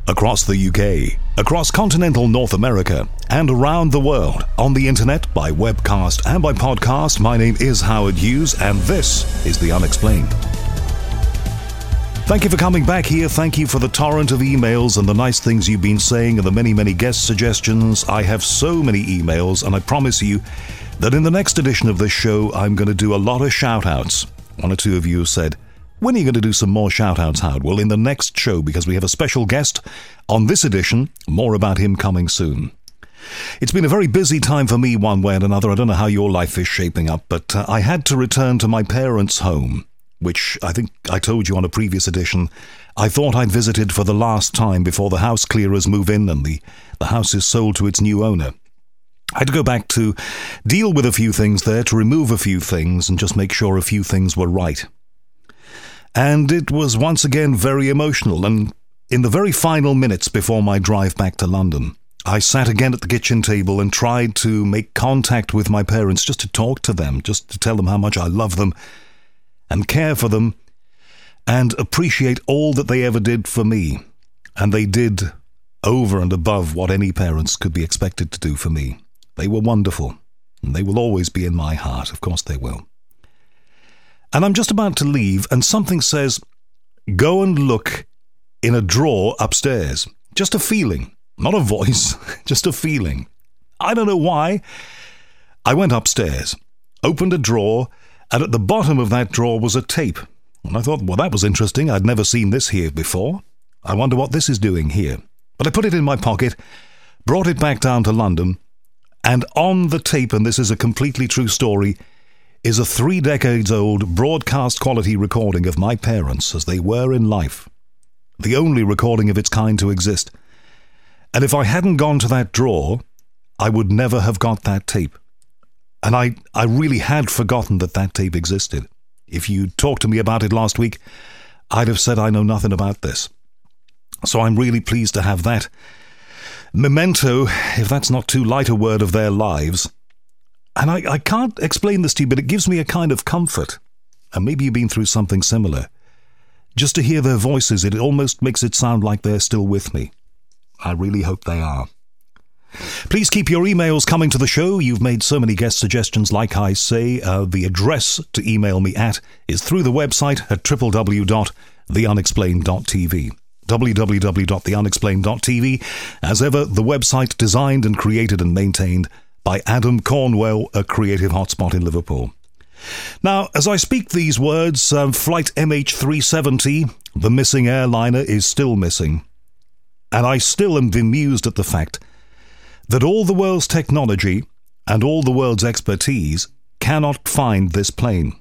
across the UK, across continental North America, and around the world on the internet, by webcast and by podcast. My name is Howard Hughes, and this is The Unexplained. Thank you for coming back here. Thank you for the torrent of emails and the nice things you've been saying and the many guest suggestions. I have so many emails, and I promise you that in the next edition of this show, I'm going to do a lot of shout-outs. One or two of you said, when are you going to do some more shout-outs, Howard? Well, in the next show, because we have a special guest on this edition. More about him coming soon. It's been a very busy time for me one way and another. I don't know how your life is shaping up, but I had to return to my parents' home, which I think I told you on a previous edition, I thought I'd visited for the last time before the house clearers move in and the house is sold to its new owner. I had to go back to deal with a few things there, to remove a few things and just make sure a few things were right. And it was once again very emotional, and in the very final minutes before my drive back to London, I sat again at the kitchen table and tried to make contact with my parents, just to talk to them, just to tell them how much I love them and care for them and appreciate all that they ever did for me. And they did over and above what any parents could be expected to do for me. They were wonderful, and they will always be in my heart. Of course they will. And I'm just about to leave, and something says, go and look in a drawer upstairs. Just a feeling, not a voice, just a feeling. I don't know why. I went upstairs, opened a drawer, and at the bottom of that drawer was a tape. And I thought, well, that was interesting. I'd never seen this here before. I wonder what this is doing here. But I put it in my pocket, brought it back down to London, and on the tape, and this is a completely true story, is a 3 decades old broadcast quality recording of my parents as they were in life. The only recording of its kind to exist. And if I hadn't gone to that drawer, I would never have got that tape. And I really had forgotten that tape existed. If you talked to me about it last week, I'd have said I know nothing about this. So I'm really pleased to have that memento, if that's not too light a word, of their lives. And I can't explain this to you, but it gives me a kind of comfort. And maybe you've been through something similar. Just to hear their voices, it almost makes it sound like they're still with me. I really hope they are. Please keep your emails coming to the show. You've made so many guest suggestions, like I say. The address to email me at is through the website at www.theunexplained.tv. www.theunexplained.tv. As ever, the website designed and created and maintained by Adam Cornwell, a creative hotspot in Liverpool. Now, as I speak these words, Flight MH370, the missing airliner, is still missing. And I still am bemused at the fact that all the world's technology and all the world's expertise cannot find this plane.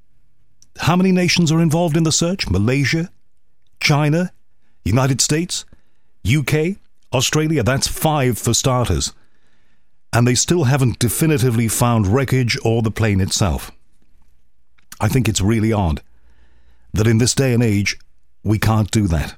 How many nations are involved in the search? Malaysia, China, United States, UK, Australia. That's 5 for starters. And they still haven't definitively found wreckage or the plane itself. I think it's really odd that in this day and age we can't do that.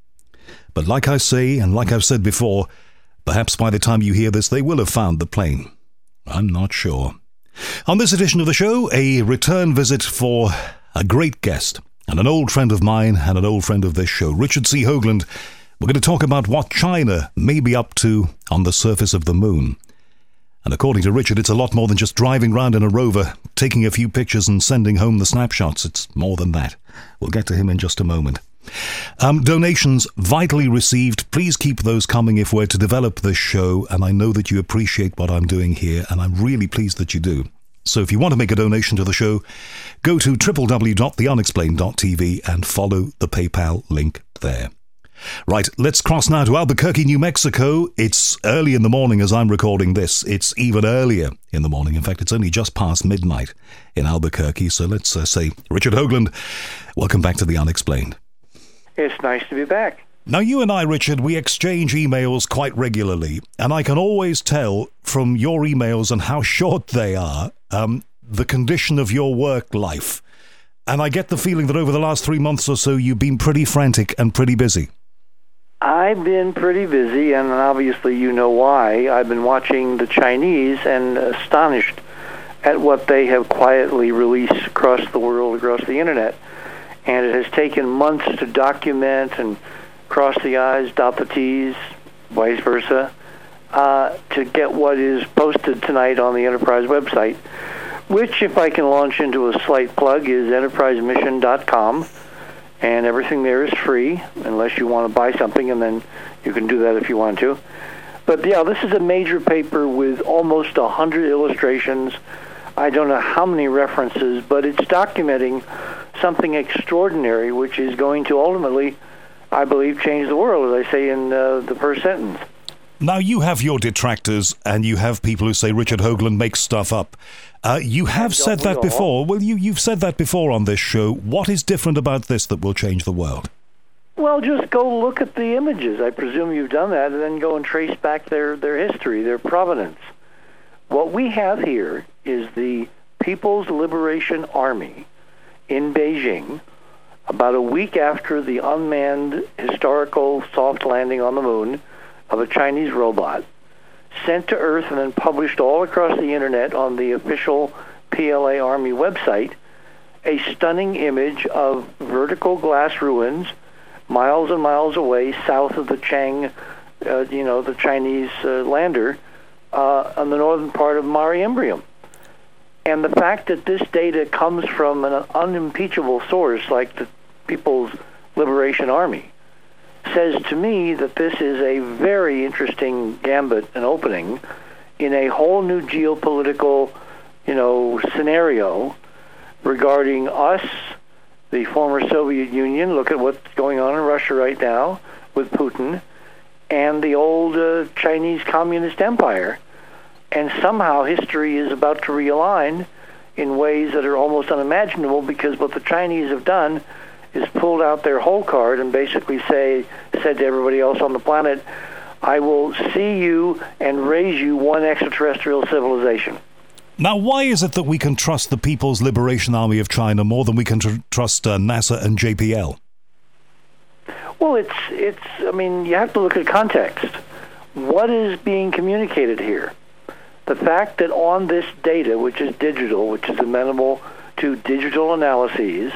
But like I say, and like I've said before, perhaps by the time you hear this, they will have found the plane. I'm not sure. On this edition of the show, a return visit for a great guest and an old friend of mine and an old friend of this show, Richard C. Hoagland. We're going to talk about what China may be up to on the surface of the moon. And according to Richard, it's a lot more than just driving around in a rover, taking a few pictures and sending home the snapshots. It's more than that. We'll get to him in just a moment. Donations vitally received. Please keep those coming if we're to develop this show, and I know that you appreciate what I'm doing here, and I'm really pleased that you do. So if you want to make a donation to the show, go to www.theunexplained.tv and follow the PayPal link there. Right, let's cross now to Albuquerque, New Mexico. It's early in the morning as I'm recording this. It's even earlier in the morning. In fact, it's only just past midnight in Albuquerque. So let's say, Richard Hoagland, welcome back to The Unexplained. It's nice to be back. Now, you and I, Richard, we exchange emails quite regularly, and I can always tell from your emails and how short they are, the condition of your work life. And I get the feeling that over the last 3 months or so, you've been pretty frantic and pretty busy. I've been pretty busy, and obviously you know why. I've been watching the Chinese and astonished at what they have quietly released across the world, across the internet. And it has taken months to document and cross the I's, dot the T's, vice versa, to get what is posted tonight on the Enterprise website, which, if I can launch into a slight plug, is enterprisemission.com, and everything there is free, unless you want to buy something, and then you can do that if you want to. But yeah, this is a major paper with almost 100 illustrations. I don't know how many references, but it's documenting something extraordinary, which is going to ultimately, I believe, change the world, as I say in the first sentence. Now, you have your detractors, and you have people who say Richard Hoagland makes stuff up. You have said that before. Well, you've said that before on this show. What is different about this that will change the world? Well, just go look at the images. I presume you've done that, and then go and trace back their history, their provenance. What we have here is the People's Liberation Army in Beijing, about a week after the unmanned historical soft landing on the moon of a Chinese robot, sent to Earth and then published all across the internet on the official PLA Army website, a stunning image of vertical glass ruins miles and miles away south of the Chang, the Chinese lander on the northern part of Mare Imbrium. And the fact that this data comes from an unimpeachable source like the People's Liberation Army says to me that this is a very interesting gambit and opening in a whole new geopolitical, scenario regarding us, the former Soviet Union. Look at what's going on in Russia right now with Putin, and the old Chinese Communist Empire. And somehow history is about to realign in ways that are almost unimaginable, because what the Chinese have done is pulled out their whole card and basically said to everybody else on the planet, I will see you and raise you one extraterrestrial civilization. Now, why is it that we can trust the People's Liberation Army of China more than we can trust NASA and JPL? Well, you have to look at context. What is being communicated here? The fact that on this data, which is digital, which is amenable to digital analyses,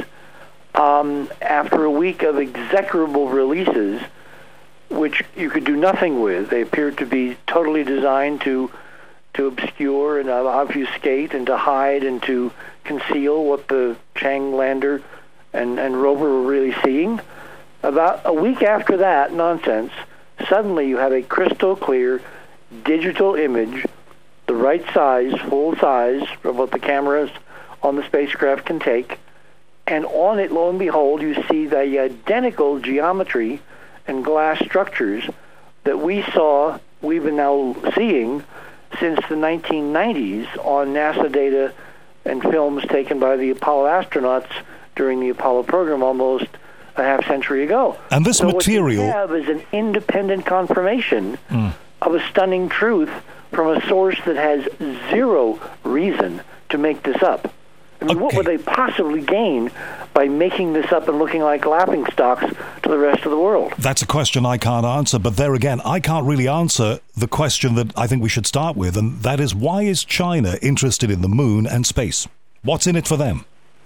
after a week of execrable releases, which you could do nothing with, they appear to be totally designed to obscure and obfuscate and to hide and to conceal what the Chang lander and rover were really seeing. About a week after that nonsense, suddenly you have a crystal clear digital image, the right size, full size, of what the cameras on the spacecraft can take, and on it, lo and behold, you see the identical geometry and glass structures that we've been now seeing since the 1990s on NASA data and films taken by the Apollo astronauts during the Apollo program almost a half century ago. And this material... what you have is an independent confirmation of a stunning truth from a source that has zero reason to make this up. I mean, What would they possibly gain by making this up and looking like laughingstocks to the rest of the world? That's a question I can't answer, but there again, I can't really answer the question that I think we should start with, and that is, why is China interested in the moon and space? What's in it for them?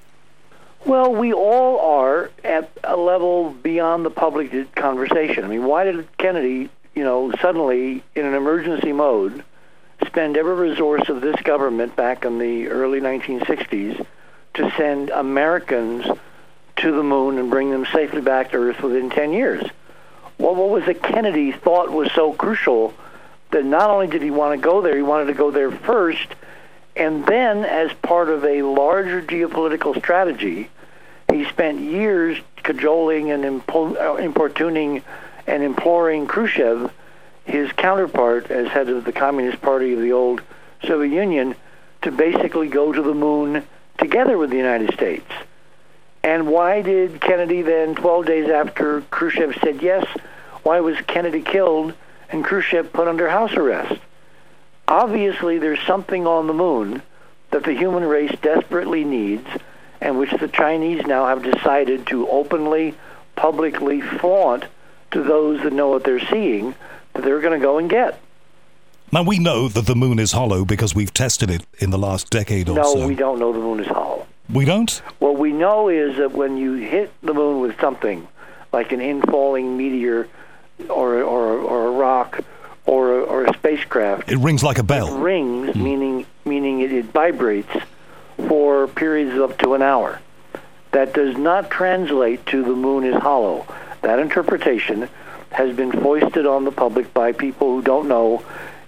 Well, we all are at a level beyond the public conversation. I mean, why did Kennedy, suddenly, in an emergency mode, spend every resource of this government back in the early 1960s to send Americans to the moon and bring them safely back to Earth within 10 years? Well, what was it Kennedy thought was so crucial that not only did he want to go there, he wanted to go there first, and then as part of a larger geopolitical strategy, he spent years cajoling and importuning and imploring Khrushchev, his counterpart as head of the Communist Party of the old Soviet Union, to basically go to the moon together with the United States. And why did Kennedy then, 12 days after Khrushchev said yes, why was Kennedy killed and Khrushchev put under house arrest? Obviously, there's something on the moon that the human race desperately needs, and which the Chinese now have decided to openly, publicly flaunt to those that know what they're seeing, that they're going to go and get. Now, we know that the moon is hollow because we've tested it in the last decade or so. No, we don't know the moon is hollow. We don't? What we know is that when you hit the moon with something like an infalling meteor or a rock or a spacecraft. It rings like a bell. It rings, meaning it vibrates for periods of up to an hour. That does not translate to the moon is hollow. That interpretation has been foisted on the public by people who don't know,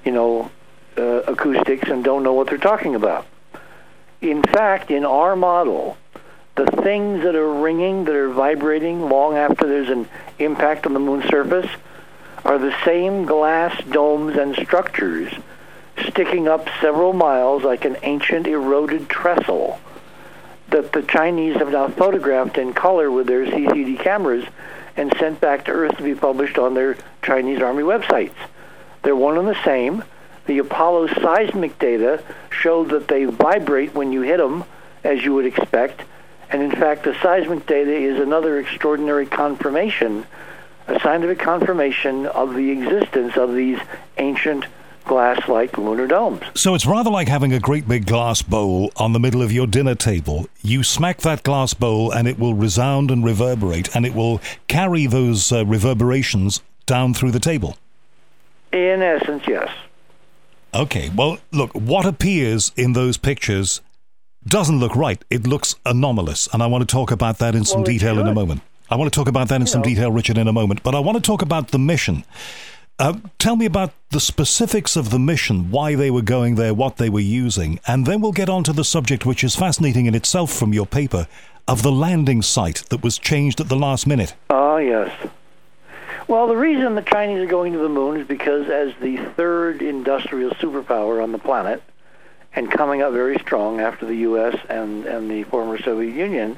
acoustics and don't know what they're talking about. In fact, in our model, the things that are ringing, that are vibrating long after there's an impact on the moon's surface, are the same glass domes and structures sticking up several miles like an ancient eroded trestle that the Chinese have now photographed in color with their CCD cameras and sent back to Earth to be published on their Chinese Army websites. They're one and the same. The Apollo seismic data showed that they vibrate when you hit them, as you would expect. And in fact, the seismic data is another extraordinary confirmation, a scientific confirmation of the existence of these ancient glass-like lunar domes. So it's rather like having a great big glass bowl on the middle of your dinner table. You smack that glass bowl and it will resound and reverberate, and it will carry those reverberations down through the table. In essence, yes. Okay, well, look, what appears in those pictures doesn't look right. It looks anomalous, and I want to talk about that in some detail in a moment. I want to talk about that in some detail, Richard, in a moment, but I want to talk about the mission. Tell me about the specifics of the mission, why they were going there, what they were using, and then we'll get on to the subject, which is fascinating in itself from your paper, of the landing site that was changed at the last minute. Oh, yes. Well, the reason the Chinese are going to the moon is because as the third industrial superpower on the planet, and coming up very strong after the U.S. and the former Soviet Union,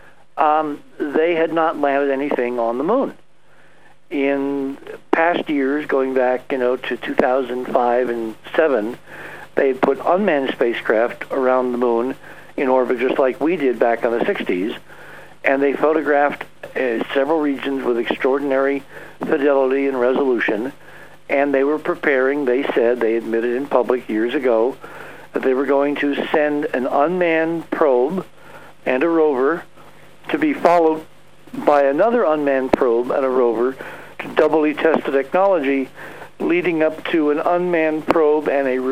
they had not landed anything on the moon. In past years, going back, to 2005 and 2007, they had put unmanned spacecraft around the moon in orbit just like we did back in the 60s, and they photographed several regions with extraordinary fidelity and resolution, and they were preparing, they said, they admitted in public years ago, that they were going to send an unmanned probe and a rover to be followed by another unmanned probe and a rover to doubly test the technology, leading up to an unmanned probe and a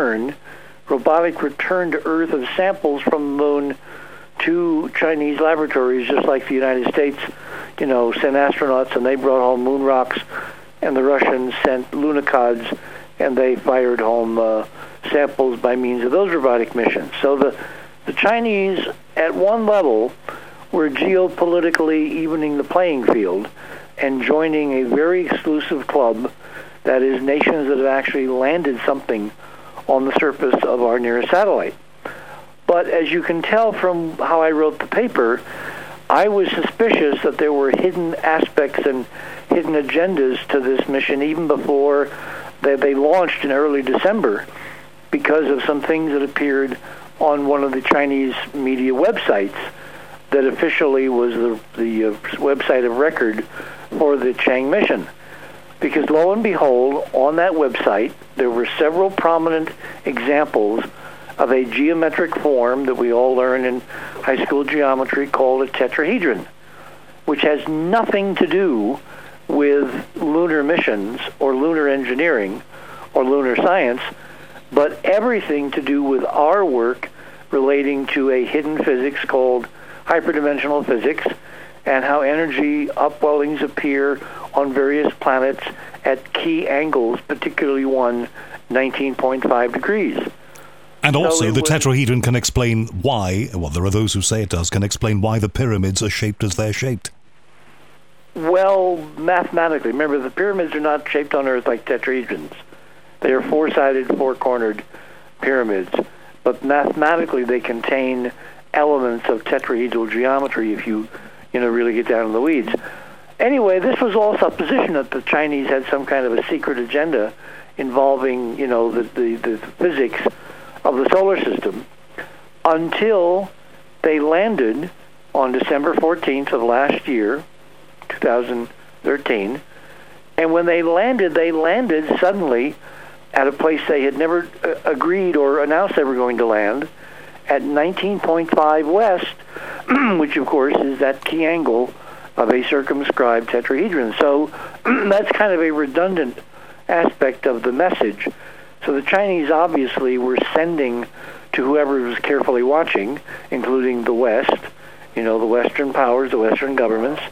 robotic return to Earth of samples from the moon to Chinese laboratories, just like the United States, sent astronauts and they brought home moon rocks, and the Russians sent lunikods and they fired home samples by means of those robotic missions. So the Chinese, at one level, were geopolitically evening the playing field and joining a very exclusive club, that is, nations that have actually landed something on the surface of our nearest satellite. But as you can tell from how I wrote the paper, I was suspicious that there were hidden aspects and hidden agendas to this mission even before they launched in early December, because of some things that appeared on one of the Chinese media websites that officially was the website of record for the Chang mission. Because lo and behold, on that website, there were several prominent examples of a geometric form that we all learn in high school geometry called a tetrahedron, which has nothing to do with lunar missions or lunar engineering or lunar science, but everything to do with our work relating to a hidden physics called hyperdimensional physics, and how energy upwellings appear on various planets at key angles, particularly one 19.5 degrees. And also, the tetrahedron can explain why, well, there are those who say it does, can explain why the pyramids are shaped as they're shaped. Well, mathematically, remember, the pyramids are not shaped on Earth like tetrahedrons. They are four-sided, four-cornered pyramids, but mathematically they contain elements of tetrahedral geometry if you really get down in the weeds. Anyway, this was all supposition that the Chinese had some kind of a secret agenda involving, the physics of the solar system, until they landed on December 14th of last year, 2013, and when they landed suddenly at a place they had never agreed or announced they were going to land, at 19.5 west, which of course is that key angle of a circumscribed tetrahedron. So that's kind of a redundant aspect of the message. So the Chinese obviously were sending to whoever was carefully watching, including the West, the Western powers, the Western governments,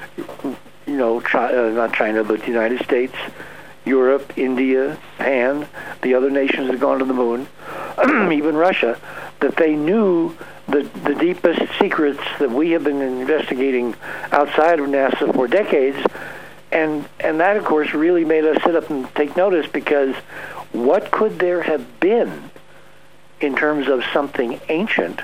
not China, but the United States, Europe, India, Japan, the other nations that have gone to the moon, even Russia, that they knew the deepest secrets that we have been investigating outside of NASA for decades. And that, of course, really made us sit up and take notice, because what could there have been in terms of something ancient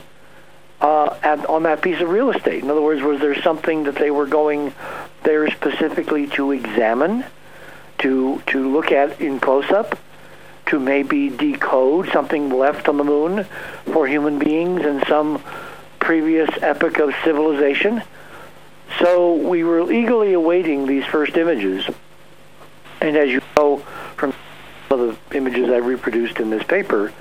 on that piece of real estate? In other words, was there something that they were going there specifically to examine, to look at in close-up, to maybe decode something left on the moon for human beings in some previous epoch of civilization? So we were eagerly awaiting these first images. And as you know from the images I reproduced in this paper,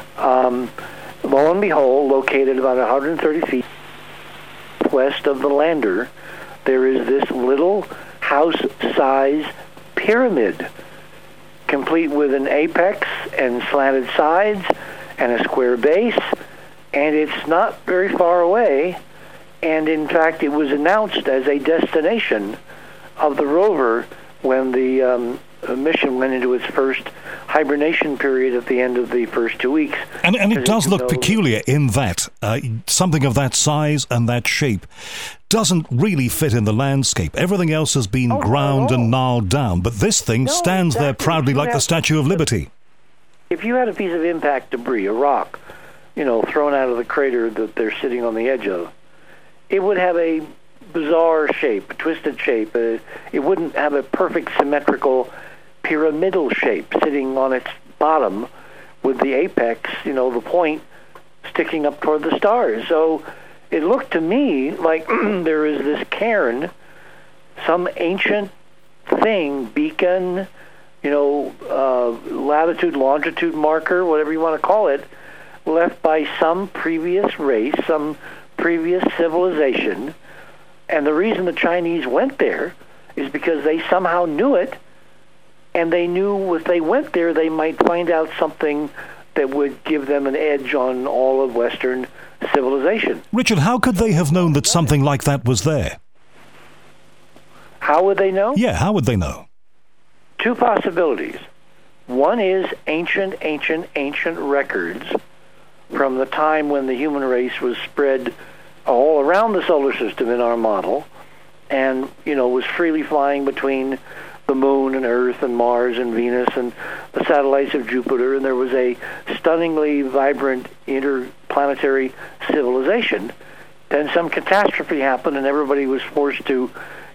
lo and behold, located about 130 feet west of the lander, there is this little house-size pyramid, complete with an apex and slanted sides and a square base, and it's not very far away. And in fact, it was announced as a destination of the rover when the mission went into its first hibernation period at the end of the first 2 weeks. And it does look peculiar in that something of that size and that shape doesn't really fit in the landscape. Everything else has been ground and gnarled down, but this thing stands there proudly like the Statue of Liberty. If you had a piece of impact debris, a rock, thrown out of the crater that they're sitting on the edge of, it would have a bizarre shape, a twisted shape. It wouldn't have a perfect symmetrical pyramidal shape sitting on its bottom with the apex, the point sticking up toward the stars. So it looked to me like there is this cairn, some ancient thing, beacon, latitude, longitude marker, whatever you want to call it, left by some previous race, some previous civilization. And the reason the Chinese went there is because they somehow knew it, and they knew if they went there, they might find out something that would give them an edge on all of Western civilization. Richard, how could they have known that something like that was there? How would they know? Yeah, how would they know? Two possibilities. One is ancient records from the time when the human race was spread all around the solar system in our model, and was freely flying between the moon and Earth and Mars and Venus and the satellites of Jupiter, and there was a stunningly vibrant interplanetary civilization. Then some catastrophe happened, and everybody was forced to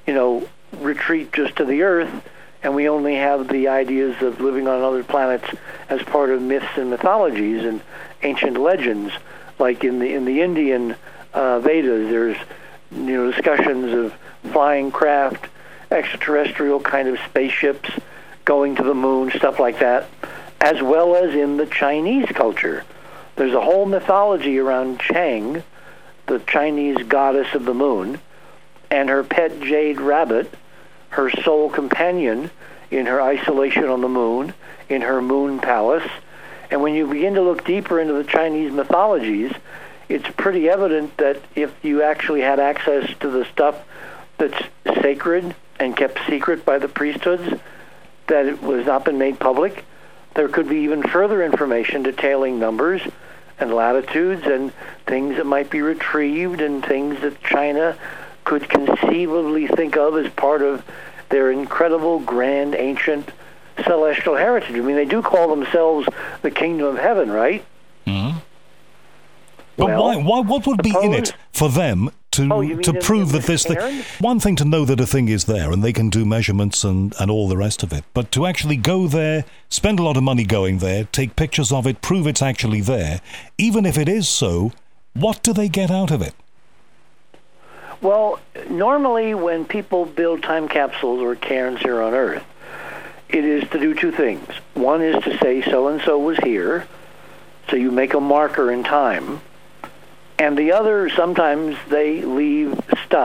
retreat just to the Earth, and we only have the ideas of living on other planets as part of myths and mythologies and ancient legends, like in the Indian Vedas. There's discussions of flying craft, extraterrestrial kind of spaceships going to the moon, stuff like that, as well as in the Chinese culture. There's a whole mythology around Chang, the Chinese goddess of the moon, and her pet jade rabbit, her sole companion in her isolation on the moon, in her moon palace. And when you begin to look deeper into the Chinese mythologies, it's pretty evident that if you actually had access to the stuff that's sacred and kept secret by the priesthoods, that it was not been made public, there could be even further information detailing numbers and latitudes and things that might be retrieved and things that China could conceivably think of as part of their incredible, grand, ancient celestial heritage. I mean, they do call themselves the Kingdom of Heaven, right? Mm-hmm. But why? What would be in it for them to prove that this thing... One thing to know that a thing is there, and they can do measurements and all the rest of it, but to actually go there, spend a lot of money going there, take pictures of it, prove it's actually there, even if it is so, what do they get out of it? Well, normally when people build time capsules or cairns here on Earth, it is to do two things. One is to say so-and-so was here, so you make a marker in time. And the other, sometimes they leave stuff,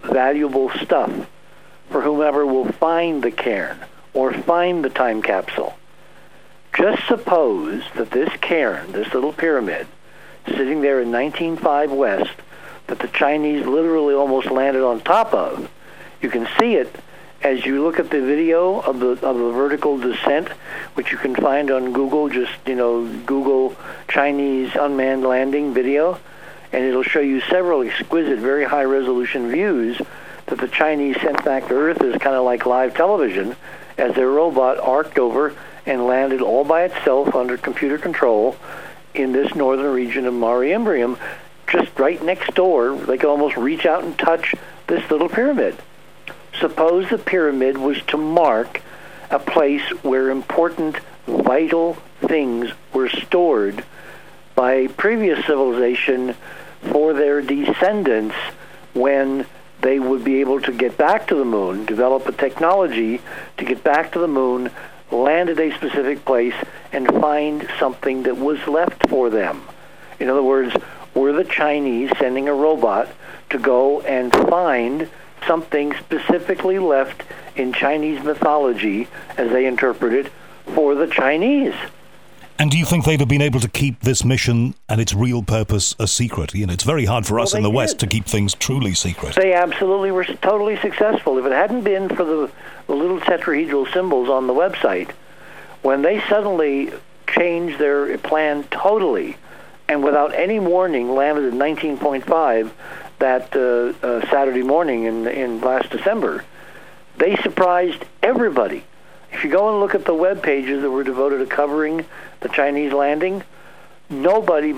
valuable stuff for whomever will find the cairn or find the time capsule. Just suppose that this cairn, this little pyramid, sitting there in 1905 West, that the Chinese literally almost landed on top of, you can see it as you look at the video of the vertical descent, which you can find on Google. Just, Google Chinese unmanned landing video, and it'll show you several exquisite, very high-resolution views that the Chinese sent back to Earth as kind of like live television, as their robot arced over and landed all by itself under computer control in this northern region of Mare Imbrium, just right next door. They could almost reach out and touch this little pyramid. Suppose the pyramid was to mark a place where important, vital things were stored by previous civilization for their descendants when they would be able to get back to the moon, develop a technology to get back to the moon, land at a specific place, and find something that was left for them. In other words, were the Chinese sending a robot to go and find something specifically left in Chinese mythology, as they interpret it, for the Chinese? And do you think they'd have been able to keep this mission and its real purpose a secret? It's very hard for us in the West to keep things truly secret. They absolutely were totally successful. If it hadn't been for the little tetrahedral symbols on the website, when they suddenly changed their plan totally and without any warning landed at 19.5 that Saturday morning in last December, they surprised everybody. If you go and look at the web pages that were devoted to covering the Chinese landing, nobody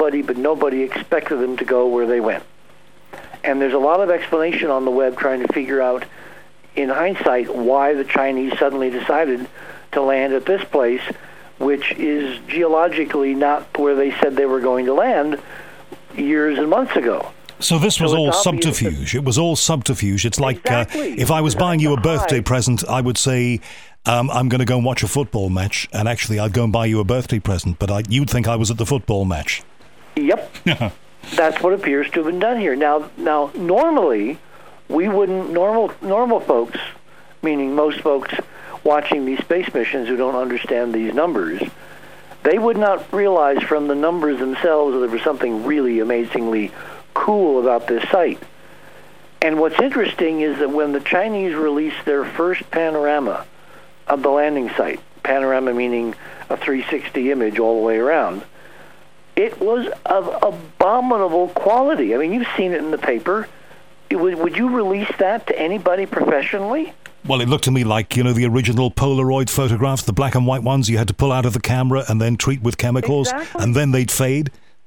expected them to go where they went. And there's a lot of explanation on the web trying to figure out, in hindsight, why the Chinese suddenly decided to land at this place, which is geologically not where they said they were going to land years and months ago. So this was all subterfuge. It was all subterfuge. It's like if I was buying you a birthday present, I would say, I'm going to go and watch a football match, and actually I'd go and buy you a birthday present, but you'd think I was at the football match. Yep. That's what appears to have been done here. Now, normally, we wouldn't, normal folks, meaning most folks watching these space missions who don't understand these numbers, they would not realize from the numbers themselves that there was something really amazingly cool about this site. And what's interesting is that when the Chinese released their first panorama of the landing site, panorama meaning a 360 image all the way around, it was of abominable quality. I mean, you've seen it in the paper. Would you release that to anybody professionally? Well, it looked to me like, the original Polaroid photographs, the black and white ones you had to pull out of the camera and then treat with chemicals, exactly. And then they'd fade.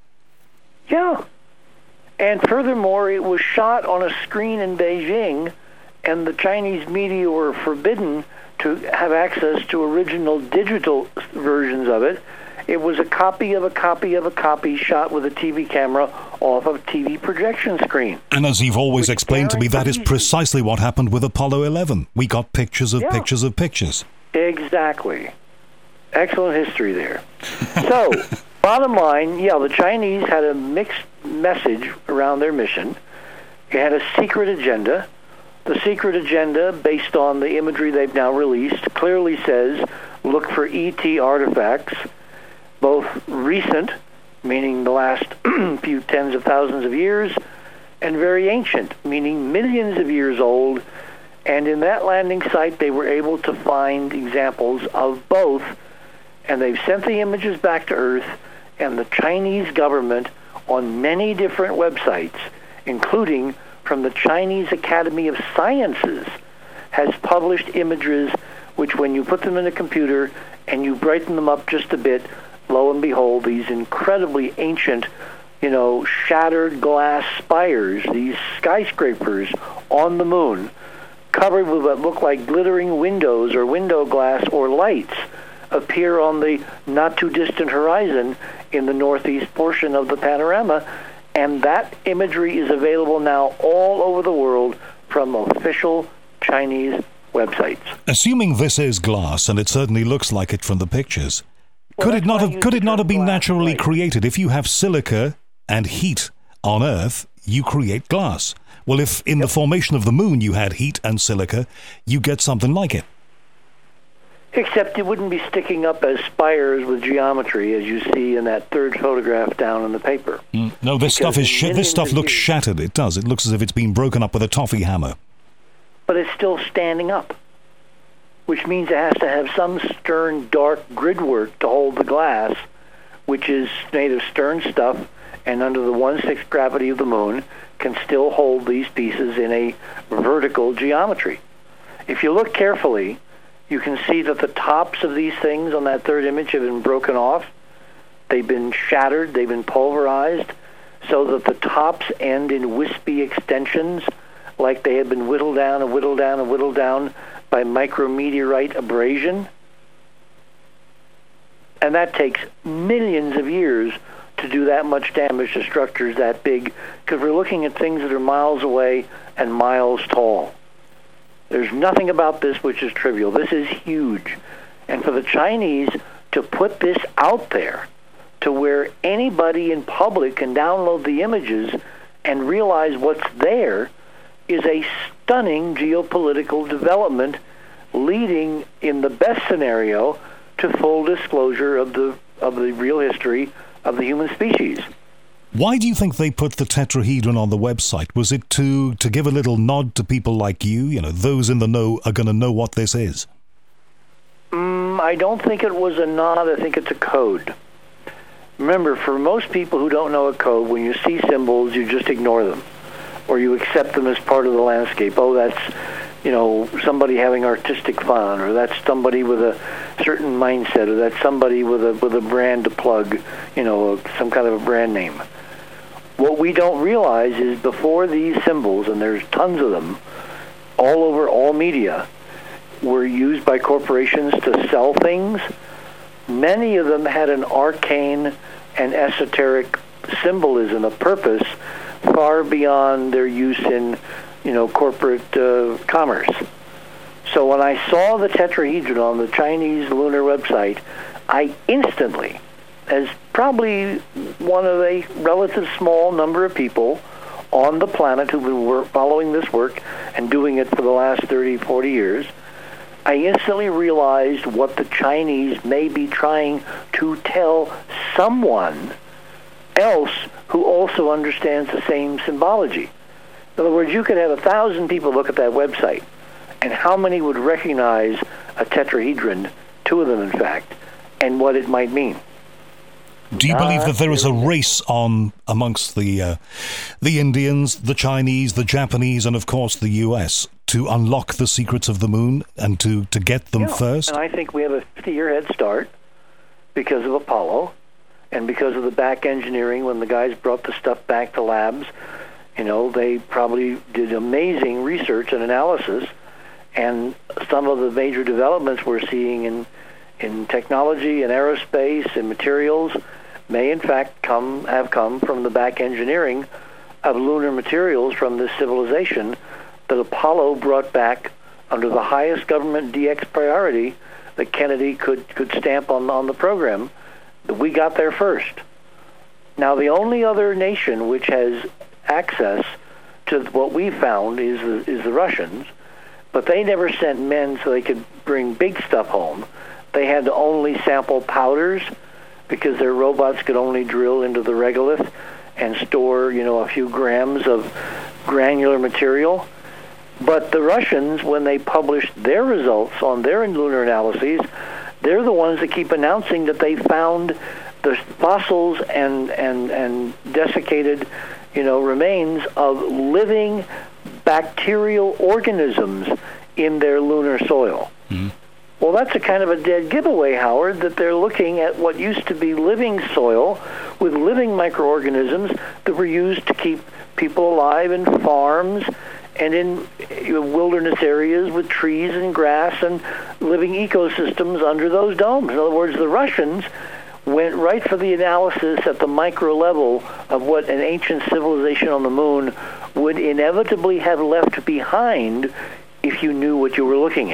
Yeah. And furthermore, it was shot on a screen in Beijing, and the Chinese media were forbidden to have access to original digital versions of it. It was a copy of a copy of a copy shot with a TV camera off of a TV projection screen. And as you've always explained to me, that is precisely what happened with Apollo 11. We got pictures of pictures of pictures. Exactly. Excellent history there. So, bottom line, the Chinese had a mixed message around their mission. It had a secret agenda. The secret agenda, based on the imagery they've now released, clearly says look for ET artifacts, both recent, meaning the last few tens of thousands of years, and very ancient, meaning millions of years old. And in that landing site, they were able to find examples of both, and they've sent the images back to Earth, and the Chinese government on many different websites, including from the Chinese Academy of Sciences, has published images which, when you put them in a computer and you brighten them up just a bit, lo and behold, these incredibly ancient, shattered glass spires, these skyscrapers on the moon, covered with what look like glittering windows or window glass or lights, appear on the not-too-distant horizon in the northeast portion of the panorama. And that imagery is available now all over the world from official Chinese websites. Assuming this is glass, and it certainly looks like it from the pictures, could it not have been naturally created? If you have silica and heat on Earth, you create glass. Well, if in the formation of the moon you had heat and silica, you get something like it. Except it wouldn't be sticking up as spires with geometry, as you see in that third photograph down in the paper. No, this stuff looks shattered. It does. It looks as if it's been broken up with a toffee hammer. But it's still standing up, which means it has to have some stern, dark grid work to hold the glass, which is made of stern stuff, and under the 1/6 gravity of the moon, can still hold these pieces in a vertical geometry. If you look carefully, you can see that the tops of these things on that third image have been broken off. They've been shattered. They've been pulverized so that the tops end in wispy extensions like they had been whittled down and whittled down and whittled down by micrometeorite abrasion. And that takes millions of years to do that much damage to structures that big, because we're looking at things that are miles away and miles tall. There's nothing about this which is trivial. This is huge. And for the Chinese to put this out there to where anybody in public can download the images and realize what's there is a stunning geopolitical development leading, in the best scenario, to full disclosure of the real history of the human species. Why do you think they put the tetrahedron on the website? Was it to give a little nod to people like you? You know, those in the know are going to know what this is. I don't think it was a nod. I think it's a code. Remember, for most people who don't know a code, when you see symbols, you just ignore them, or you accept them as part of the landscape. Oh, that's, somebody having artistic fun, or that's somebody with a certain mindset, or that's somebody with a brand to plug, some kind of a brand name. What we don't realize is before these symbols, and there's tons of them all over all media, were used by corporations to sell things, many of them had an arcane and esoteric symbolism, a purpose far beyond their use in, corporate commerce. So when I saw the tetrahedron on the Chinese lunar website, I instantly, as probably one of a relative small number of people on the planet who've been following this work and doing it for the last 30, 40 years, I instantly realized what the Chinese may be trying to tell someone else who also understands the same symbology. In other words, you could have 1,000 people look at that website, and how many would recognize a tetrahedron, 2 of them in fact, and what it might mean? Do you believe that there is a race on amongst the Indians, the Chinese, the Japanese, and of course the US to unlock the secrets of the moon and to get them first? And I think we have a 50-year head start because of Apollo and because of the back engineering. When the guys brought the stuff back to labs, they probably did amazing research and analysis, and some of the major developments we're seeing in technology and aerospace and materials may in fact have come from the back engineering of lunar materials from this civilization that Apollo brought back under the highest government DX priority that Kennedy could stamp on the program. We got there first. Now, the only other nation which has access to what we found is the Russians, but they never sent men so they could bring big stuff home. They had to only sample powders because their robots could only drill into the regolith and store, a few grams of granular material. But the Russians, when they published their results on their lunar analyses, they're the ones that keep announcing that they found the fossils and desiccated, remains of living bacterial organisms in their lunar soil. Mm-hmm. Well, that's a kind of a dead giveaway, Howard, that they're looking at what used to be living soil with living microorganisms that were used to keep people alive in farms and in wilderness areas with trees and grass and living ecosystems under those domes. In other words, the Russians went right for the analysis at the micro level of what an ancient civilization on the moon would inevitably have left behind if you knew what you were looking at.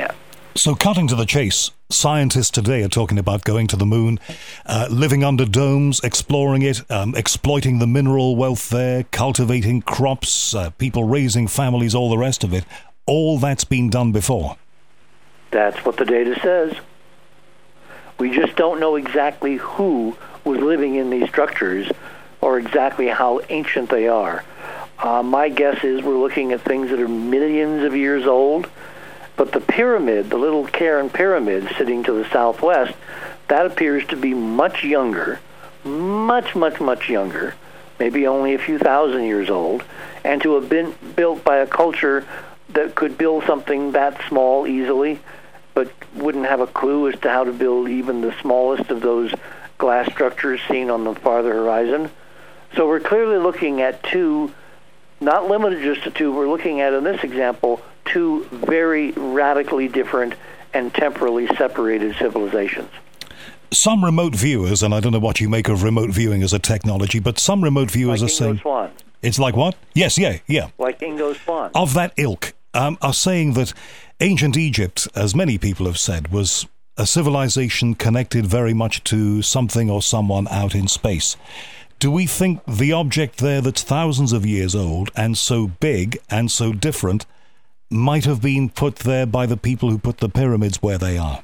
So cutting to the chase, scientists today are talking about going to the moon, living under domes, exploring it, exploiting the mineral wealth there, cultivating crops, people raising families, all the rest of it. All that's been done before. That's what the data says. We just don't know exactly who was living in these structures or exactly how ancient they are. My guess is we're looking at things that are millions of years old. But the pyramid, the little Cairn pyramid sitting to the southwest, that appears to be much younger, much younger, maybe only a few thousand years old, and to have been built by a culture that could build something that small easily, but wouldn't have a clue as to how to build even the smallest of those glass structures seen on the farther horizon. So we're clearly looking at two, not limited just to two, we're looking at, in this example, two very radically different and temporally separated civilizations. Some remote viewers, and I don't know what you make of remote viewing as a technology, but some remote viewers like are saying... Swan. It's like what? Yes, yeah. Like Ingo Swann. Of that ilk, are saying that ancient Egypt, as many people have said, was a civilization connected very much to something or someone out in space. Do we think the object there that's thousands of years old and so big and so different might have been put there by the people who put the pyramids where they are?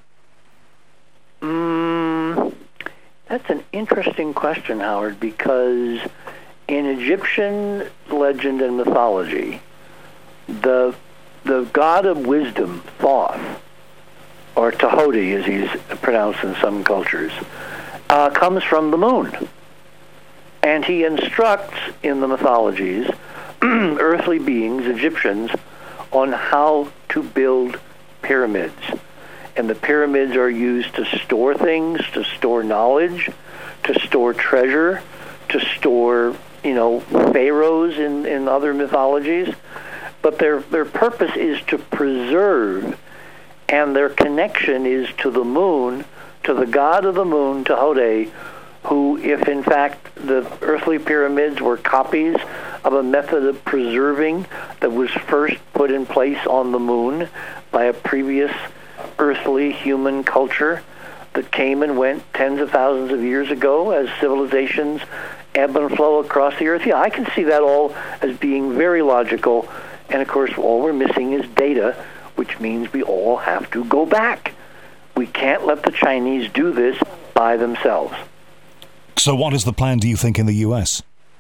That's an interesting question, Howard, because in Egyptian legend and mythology, the god of wisdom, Thoth, or Tahoti as he's pronounced in some cultures, comes from the moon. And he instructs in the mythologies earthly beings, Egyptians, on how to build pyramids. And the pyramids are used to store things, to store knowledge, to store treasure, to store, pharaohs in other mythologies. But their purpose is to preserve, and their connection is to the moon, to the god of the moon, Tahoti, who, if in fact the earthly pyramids were copies of a method of preserving that was first put in place on the moon by a previous earthly human culture that came and went tens of thousands of years ago as civilizations ebb and flow across the earth. Yeah, I can see that all as being very logical. And of course, all we're missing is data, which means we all have to go back. We can't let the Chinese do this by themselves. So what is the plan, do you think, in the U.S.?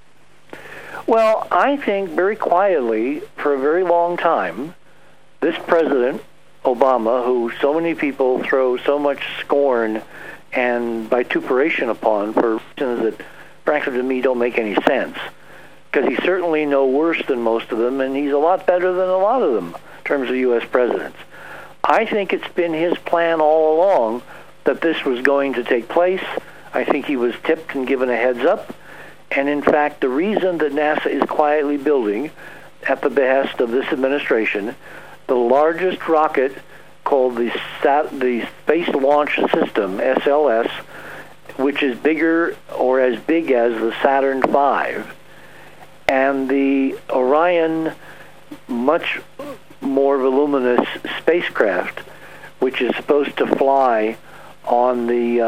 Well, I think very quietly, for a very long time, this president, Obama, who so many people throw so much scorn and vituperation upon for reasons that, frankly, to me don't make any sense, because he's certainly no worse than most of them, and he's a lot better than a lot of them in terms of U.S. presidents. I think it's been his plan all along that this was going to take place. I think he was tipped and given a heads up. And in fact, the reason that NASA is quietly building, at the behest of this administration, the largest rocket called the Space Launch System, SLS, which is bigger or as big as the Saturn V, and the Orion, much more voluminous spacecraft, which is supposed to fly on the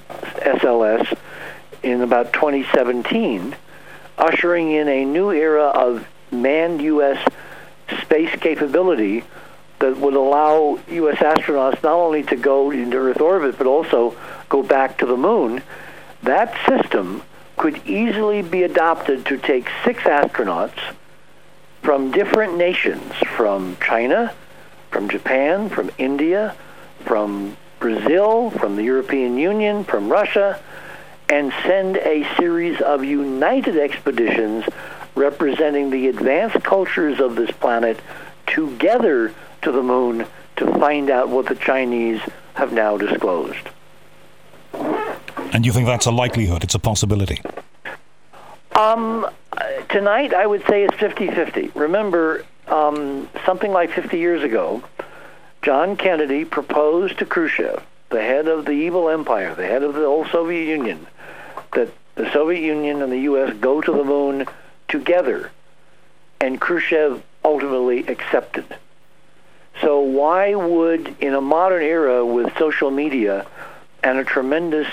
SLS in about 2017, ushering in a new era of manned U.S. space capability that would allow U.S. astronauts not only to go into Earth orbit, but also go back to the moon. That system could easily be adopted to take 6 astronauts from different nations, from China, from Japan, from India, from Brazil, from the European Union, from Russia, and send a series of united expeditions representing the advanced cultures of this planet together to the moon to find out what the Chinese have now disclosed. And you think that's a likelihood? It's a possibility? Tonight, I would say it's 50-50. Remember, something like 50 years ago, John Kennedy proposed to Khrushchev, the head of the evil empire, the head of the old Soviet Union, that the Soviet Union and the U.S. go to the moon together. And Khrushchev ultimately accepted. So why would, in a modern era with social media and a tremendous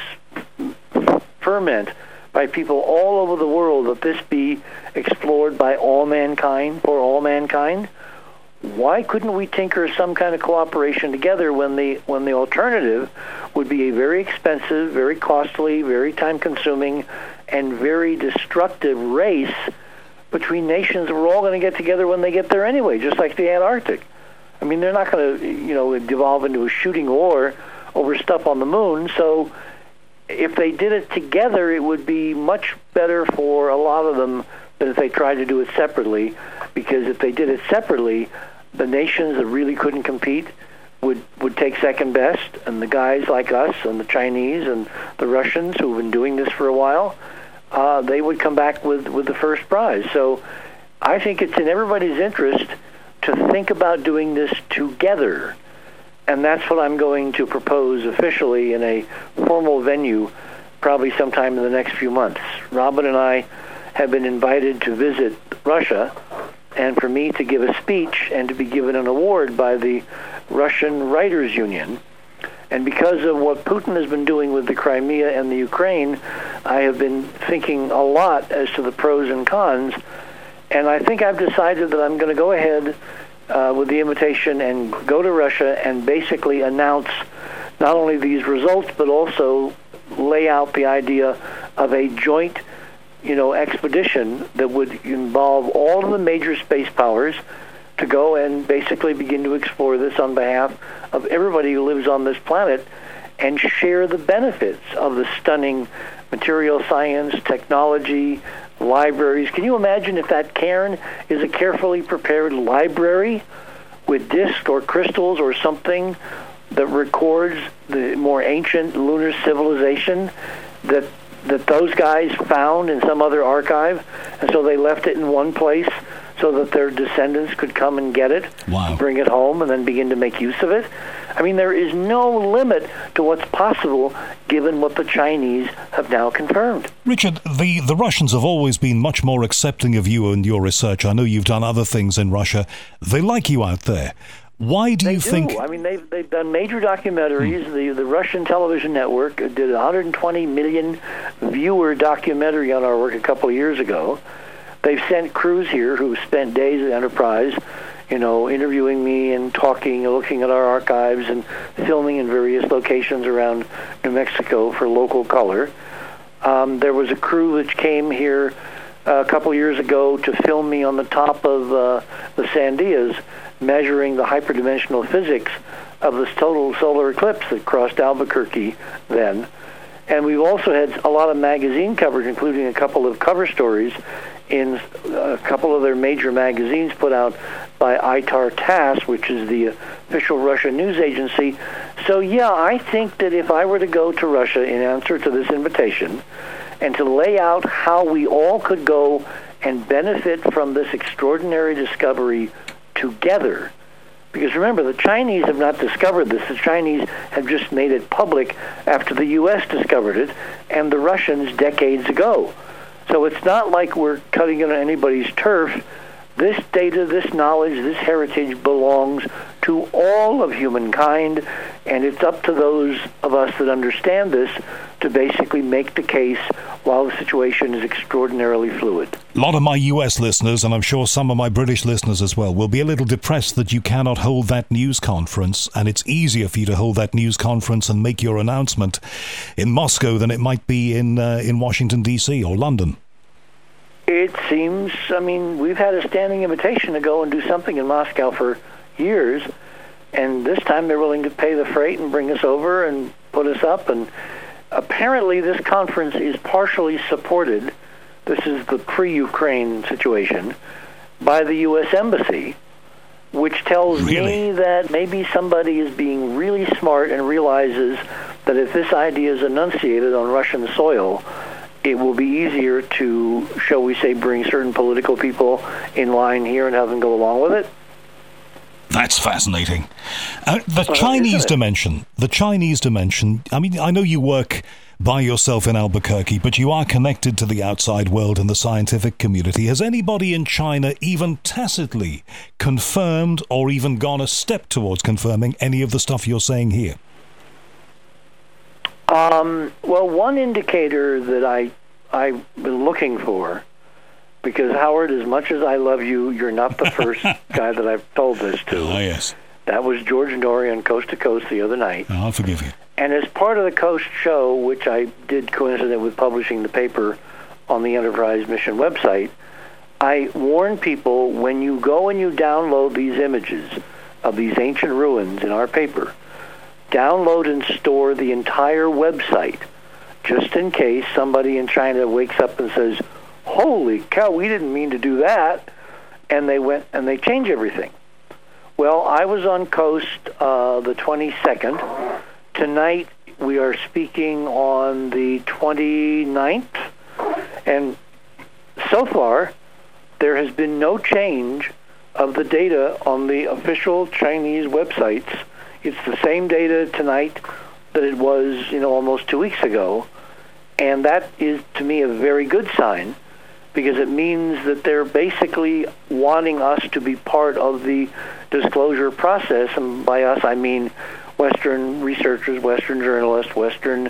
ferment by people all over the world, that this be explored by all mankind, for all mankind? Why couldn't we tinker some kind of cooperation together when the alternative would be a very expensive, very costly, very time-consuming, and very destructive race between nations that we're all going to get together when they get there anyway, just like the Antarctic? I mean, they're not going to, devolve into a shooting war over stuff on the moon. So if they did it together, it would be much better for a lot of them than if they tried to do it separately, because if they did it separately, the nations that really couldn't compete would take second best, and the guys like us and the Chinese and the Russians who've been doing this for a while, they would come back with the first prize. So I think it's in everybody's interest to think about doing this together, and that's what I'm going to propose officially in a formal venue probably sometime in the next few months. Robin and I have been invited to visit Russia, and for me to give a speech and to be given an award by the Russian Writers Union. And because of what Putin has been doing with the Crimea and the Ukraine, I have been thinking a lot as to the pros and cons, and I think I've decided that I'm going to go ahead with the invitation and go to Russia and basically announce not only these results, but also lay out the idea of a joint expedition that would involve all of the major space powers to go and basically begin to explore this on behalf of everybody who lives on this planet and share the benefits of the stunning material science, technology, libraries. Can you imagine if that cairn is a carefully prepared library with discs or crystals or something that records the more ancient lunar civilization that those guys found in some other archive, and so they left it in one place so that their descendants could come and get it, bring it home, and then begin to make use of it? I mean, there is no limit to what's possible given what the Chinese have now confirmed. Richard, the Russians have always been much more accepting of you and your research. I know you've done other things in Russia. They like you out there. Why do you think... I mean, they've done major documentaries. The Russian television network did a 120 million viewer documentary on our work a couple of years ago. They've sent crews here who spent days at Enterprise, interviewing me and talking and looking at our archives and filming in various locations around New Mexico for local color. There was a crew which came here a couple of years ago to film me on the top of the Sandias, measuring the hyperdimensional physics of this total solar eclipse that crossed Albuquerque then. And we've also had a lot of magazine coverage, including a couple of cover stories in a couple of their major magazines put out by ITAR TASS, which is the official Russian news agency. So, yeah, I think that if I were to go to Russia in answer to this invitation and to lay out how we all could go and benefit from this extraordinary discovery together, because remember, the Chinese have not discovered this. The Chinese have just made it public after the U.S. discovered it, and the Russians decades ago. So it's not like we're cutting it on anybody's turf. This data, this knowledge, this heritage belongs to all of humankind, and it's up to those of us that understand this to basically make the case while the situation is extraordinarily fluid. A lot of my US listeners, and I'm sure some of my British listeners as well, will be a little depressed that you cannot hold that news conference, and it's easier for you to hold that news conference and make your announcement in Moscow than it might be in Washington, D.C. or London. It seems, we've had a standing invitation to go and do something in Moscow for years, and this time they're willing to pay the freight and bring us over and put us up. And apparently this conference is partially supported, this is the pre-Ukraine situation, by the U.S. Embassy, which tells me that maybe somebody is being really smart and realizes that if this idea is enunciated on Russian soil, it will be easier to, shall we say, bring certain political people in line here and have them go along with it. That's fascinating. The Chinese dimension, I mean, I know you work by yourself in Albuquerque, but you are connected to the outside world and the scientific community. Has anybody in China even tacitly confirmed or even gone a step towards confirming any of the stuff you're saying here? Well, one indicator that I've been looking for, because Howard, as much as I love you, you're not the first guy that I've told this to. Oh, yes. That was George Norrie on Coast to Coast the other night. Oh, I'll forgive you. And as part of the Coast show, which I did coincident with publishing the paper on the Enterprise Mission website, I warn people, when you go and you download these images of these ancient ruins in our paper, download and store the entire website, just in case somebody in China wakes up and says, holy cow, we didn't mean to do that, and they went and they change everything. Well, I was on Coast the 22nd. Tonight we are speaking on the 29th, and so far there has been no change of the data on the official Chinese websites. It's the same data tonight that it was, almost 2 weeks ago, and that is, to me, a very good sign, because it means that they're basically wanting us to be part of the disclosure process, and by us I mean Western researchers, Western journalists, Western,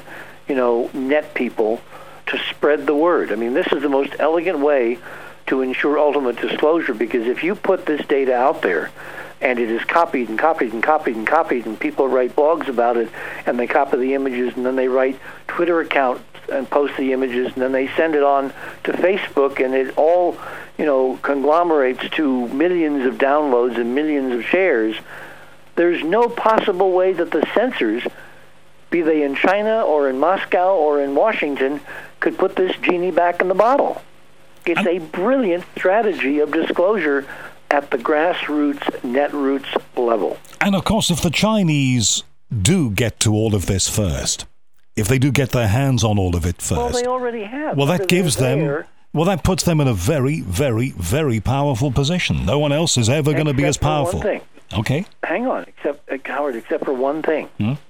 net people, to spread the word. I mean, this is the most elegant way to ensure ultimate disclosure, because if you put this data out there, and it is copied and copied and copied and copied, and people write blogs about it, and they copy the images, and then they write Twitter accounts and post the images, and then they send it on to Facebook, and it all, conglomerates to millions of downloads and millions of shares. There's no possible way that the censors, be they in China or in Moscow or in Washington, could put this genie back in the bottle. It's a brilliant strategy of disclosure at the grassroots, netroots level. And of course, if the Chinese do get to all of this first, if they do get their hands on all of it first... Well, they already have. Well, that gives them... Well, that puts them in a very, very, very powerful position. No one else is ever going to be as powerful. One thing. Okay. Hang on, Howard, except for one thing.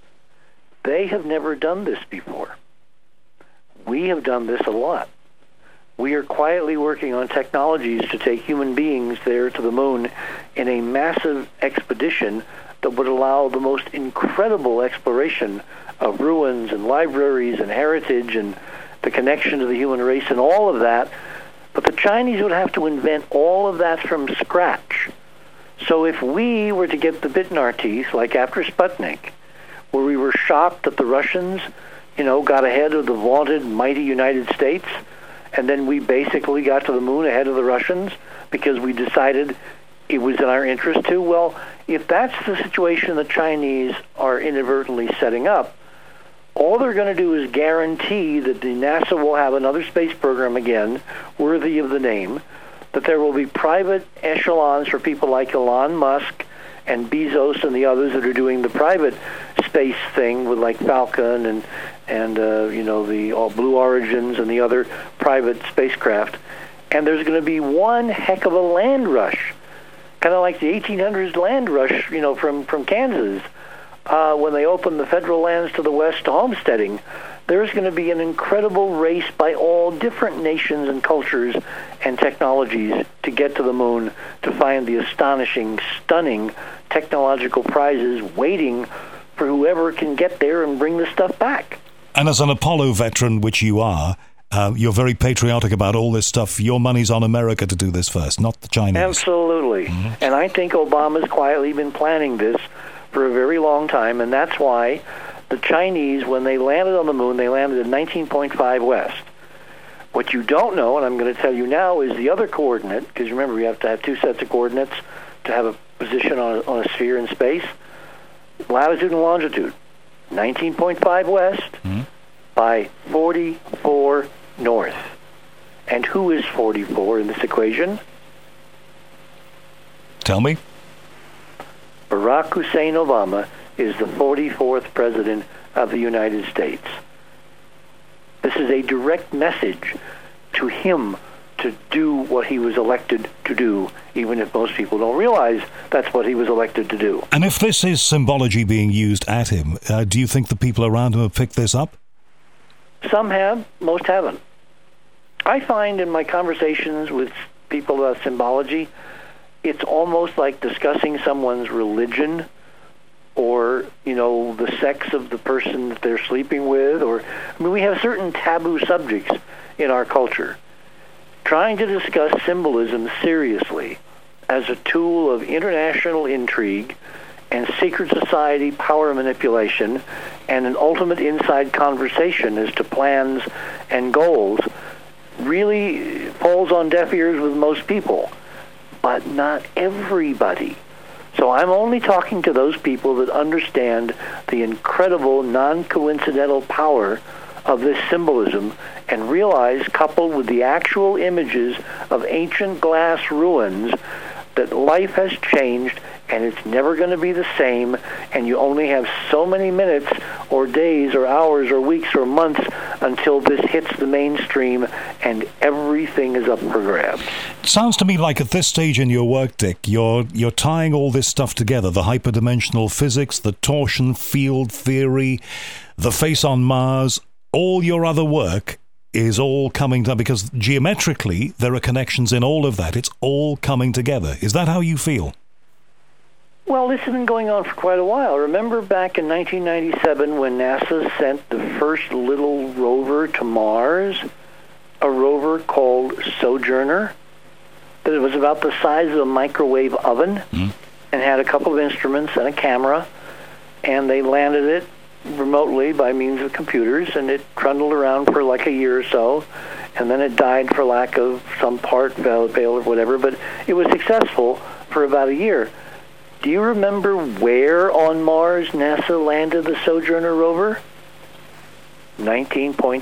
They have never done this before. We have done this a lot. We are quietly working on technologies to take human beings there to the moon in a massive expedition that would allow the most incredible exploration of ruins and libraries and heritage and the connection to the human race and all of that. But the Chinese would have to invent all of that from scratch. So if we were to get the bit in our teeth, like after Sputnik, where we were shocked that the Russians, got ahead of the vaunted mighty United States, and then we basically got to the moon ahead of the Russians because we decided it was in our interest to. Well, if that's the situation the Chinese are inadvertently setting up, all they're going to do is guarantee that the NASA will have another space program again, worthy of the name, that there will be private echelons for people like Elon Musk and Bezos and the others that are doing the private space thing with like Falcon and the Blue Origins and the other private spacecraft. And there's going to be one heck of a land rush, kind of like the 1800s land rush, from Kansas, when they opened the federal lands to the west to homesteading. There's going to be an incredible race by all different nations and cultures and technologies to get to the moon, to find the astonishing, stunning technological prizes waiting for whoever can get there and bring the stuff back. And as an Apollo veteran, which you are, you're very patriotic about all this stuff. Your money's on America to do this first, not the Chinese. Absolutely. Mm-hmm. And I think Obama's quietly been planning this for a very long time, and that's why the Chinese, when they landed on the moon, they landed at 19.5 west. What you don't know, and I'm going to tell you now, is the other coordinate, because remember, we have to have two sets of coordinates to have a position on a sphere in space. Latitude and longitude, 19.5 west by 44 north. And who is 44 in this equation? Tell me. Barack Hussein Obama is the 44th president of the United States. This is a direct message to him to do what he was elected to do, even if most people don't realize that's what he was elected to do. And if this is symbology being used at him, do you think the people around him have picked this up? Some have, most haven't. I find in my conversations with people about symbology, it's almost like discussing someone's religion or, the sex of the person that they're sleeping with. We have certain taboo subjects in our culture. Trying to discuss symbolism seriously as a tool of international intrigue and secret society power manipulation and an ultimate inside conversation as to plans and goals really falls on deaf ears with most people, but not everybody. So I'm only talking to those people that understand the incredible non-coincidental power of this symbolism and realize, coupled with the actual images of ancient glass ruins, that life has changed and it's never going to be the same, and you only have so many minutes or days or hours or weeks or months until this hits the mainstream and everything is up for grabs. It sounds to me like at this stage in your work, Dick, you're tying all this stuff together, the hyperdimensional physics, the torsion field theory, the face on Mars, all your other work is all coming down, because geometrically there are connections in all of that. It's all coming together. Is that how you feel? Well, this has been going on for quite a while. Remember back in 1997 when NASA sent the first little rover to Mars, a rover called Sojourner, that it was about the size of a microwave oven and had a couple of instruments and a camera, and they landed it remotely by means of computers, and it trundled around for like a year or so, and then it died for lack of some part, fail or whatever, but it was successful for about a year. Do you remember where on Mars NASA landed the Sojourner rover? 19.5.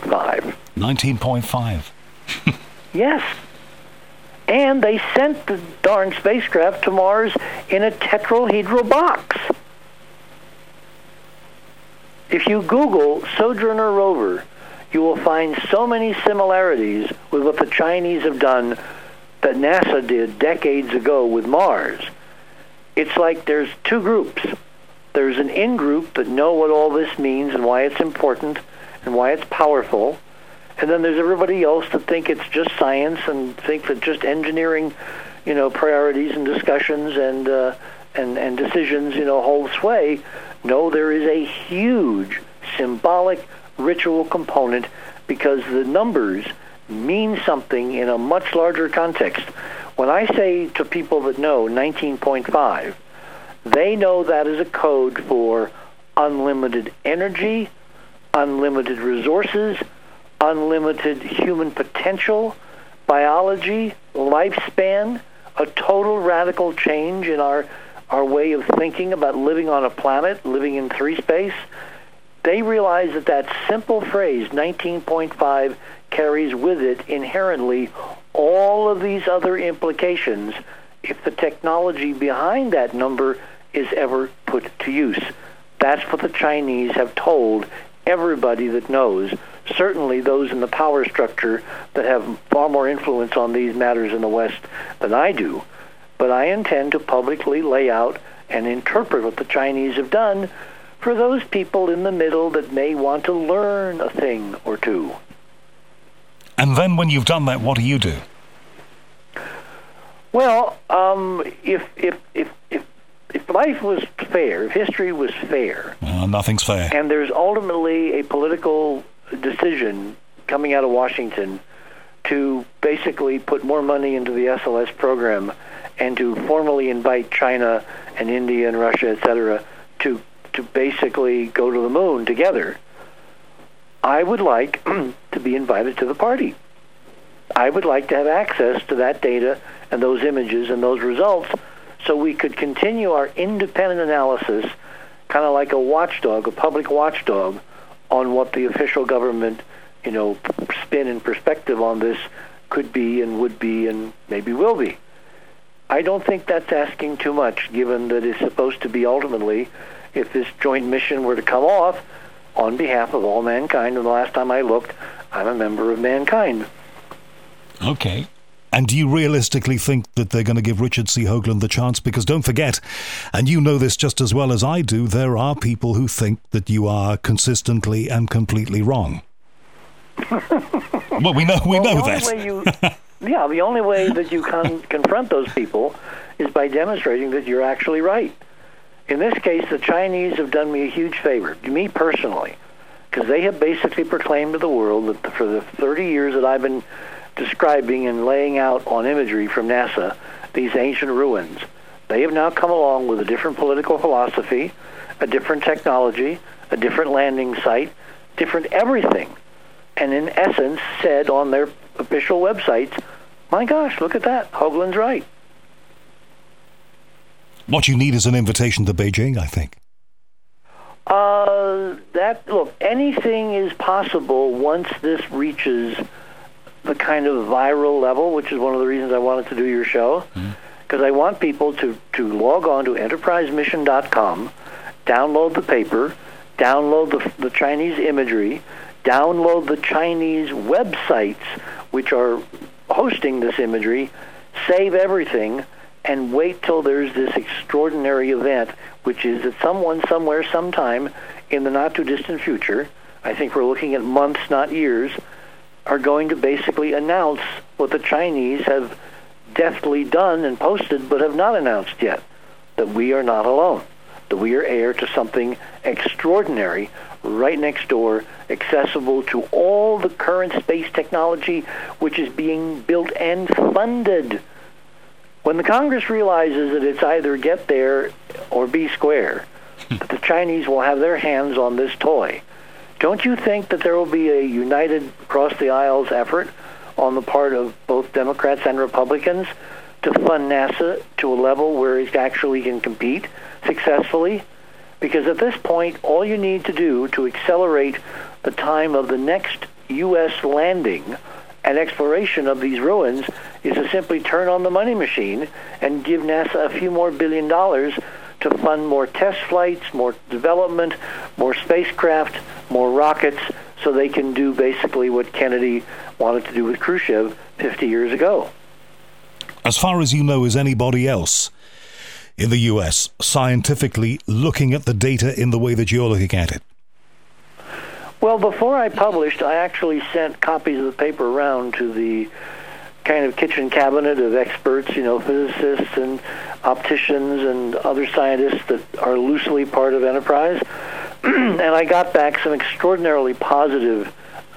19.5. Yes. And they sent the darn spacecraft to Mars in a tetrahedral box. If you Google Sojourner rover, you will find so many similarities with what the Chinese have done that NASA did decades ago with Mars. It's like there's two groups. There's an in-group that know what all this means and why it's important and why it's powerful. And then there's everybody else that think it's just science and think that just engineering, priorities and discussions and decisions, hold sway. No, there is a huge symbolic ritual component because the numbers mean something in a much larger context. When I say to people that know 19.5, they know that is a code for unlimited energy, unlimited resources, unlimited human potential, biology, lifespan, a total radical change in our way of thinking about living on a planet, living in three space. They realize that simple phrase, 19.5, carries with it inherently all of these other implications if the technology behind that number is ever put to use. That's what the Chinese have told everybody that knows, certainly those in the power structure that have far more influence on these matters in the West than I do. But I intend to publicly lay out and interpret what the Chinese have done for those people in the middle that may want to learn a thing or two. And then when you've done that, what do you do? Well, if life was fair, if history was fair, nothing's fair, and there's ultimately a political decision coming out of Washington to basically put more money into the SLS program and to formally invite China and India and Russia, etc., to basically go to the moon together, I would like to be invited to the party. I would like to have access to that data and those images and those results so we could continue our independent analysis, kind of like a watchdog, a public watchdog, on what the official government, spin and perspective on this could be and would be and maybe will be. I don't think that's asking too much, given that it's supposed to be ultimately, if this joint mission were to come off, on behalf of all mankind, and the last time I looked, I'm a member of mankind. Okay. And do you realistically think that they're going to give Richard C. Hoagland the chance? Because don't forget, and you know this just as well as I do, there are people who think that you are consistently and completely wrong. Well, we know that. The only way that you can confront those people is by demonstrating that you're actually right. In this case, the Chinese have done me a huge favor, me personally, because they have basically proclaimed to the world that for the 30 years that I've been describing and laying out on imagery from NASA these ancient ruins, they have now come along with a different political philosophy, a different technology, a different landing site, different everything, and in essence said on their official websites, my gosh, look at that, Hoagland's right. What you need is an invitation to Beijing, I think. Look, anything is possible once this reaches the kind of viral level, which is one of the reasons I wanted to do your show, because I want people to log on to enterprisemission.com, download the paper, download the Chinese imagery, download the Chinese websites which are hosting this imagery, save everything, and wait till there's this extraordinary event, which is that someone, somewhere, sometime in the not-too-distant future, I think we're looking at months, not years, are going to basically announce what the Chinese have deftly done and posted but have not announced yet, that we are not alone, that we are heir to something extraordinary right next door, accessible to all the current space technology which is being built and funded. When the Congress realizes that it's either get there or be square, that the Chinese will have their hands on this toy, don't you think that there will be a united across-the-aisles effort on the part of both Democrats and Republicans to fund NASA to a level where it actually can compete successfully? Because at this point, all you need to do to accelerate the time of the next U.S. landing and exploration of these ruins is to simply turn on the money machine and give NASA a few more $1 billion to fund more test flights, more development, more spacecraft, more rockets, so they can do basically what Kennedy wanted to do with Khrushchev 50 years ago. As far as you know, is anybody else in the U.S. scientifically looking at the data in the way that you're looking at it? Well, before I published, I actually sent copies of the paper around to the kind of kitchen cabinet of experts, physicists and opticians and other scientists that are loosely part of Enterprise. And I got back some extraordinarily positive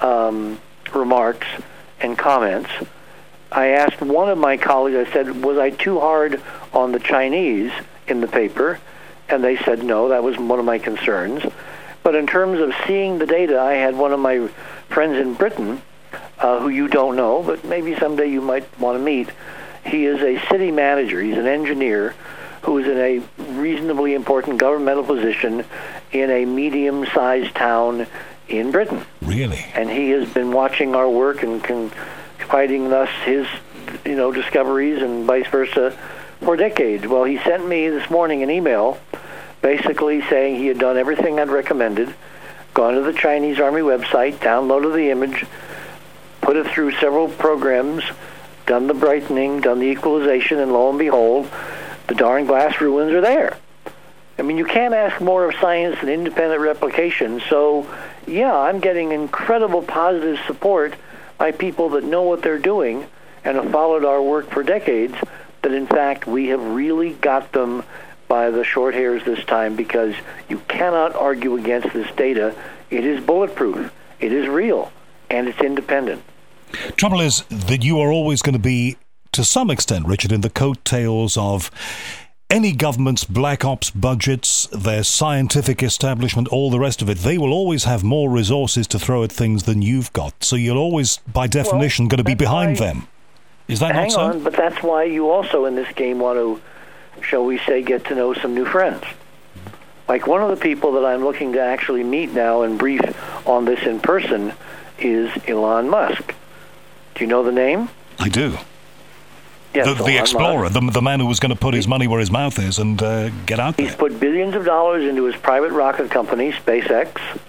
remarks and comments. I asked one of my colleagues, I said, was I too hard on the Chinese in the paper? And they said, no, that was one of my concerns. But in terms of seeing the data, I had one of my friends in Britain, who you don't know, but maybe someday you might want to meet. He is a city manager. He's an engineer who is in a reasonably important governmental position in a medium-sized town in Britain. Really? And he has been watching our work and confiding us his, discoveries and vice versa for decades. Well, he sent me this morning an email basically saying he had done everything I'd recommended, gone to the Chinese Army website, downloaded the image, put it through several programs, done the brightening, done the equalization, and lo and behold, the darn glass ruins are there. I mean, you can't ask more of science than independent replication. So, yeah, I'm getting incredible positive support by people that know what they're doing and have followed our work for decades, that in fact we have really got them by the short hairs this time, because you cannot argue against this data. It is bulletproof, it is real, and it's independent. Trouble is that you are always going to be, to some extent, Richard, in the coattails of any government's black ops budgets, their scientific establishment, all the rest of it. They will always have more resources to throw at things than you've got. So you're always, by definition, going to be behind them. Is that not so? Hang on, but that's why you also in this game want to, shall we say, get to know some new friends. Like one of the people that I'm looking to actually meet now and brief on this in person is Elon Musk. Do you know the name? I do. Yes, the explorer, the man who was going to put his money where his mouth is and get out there. He's put billions of dollars into his private rocket company, SpaceX.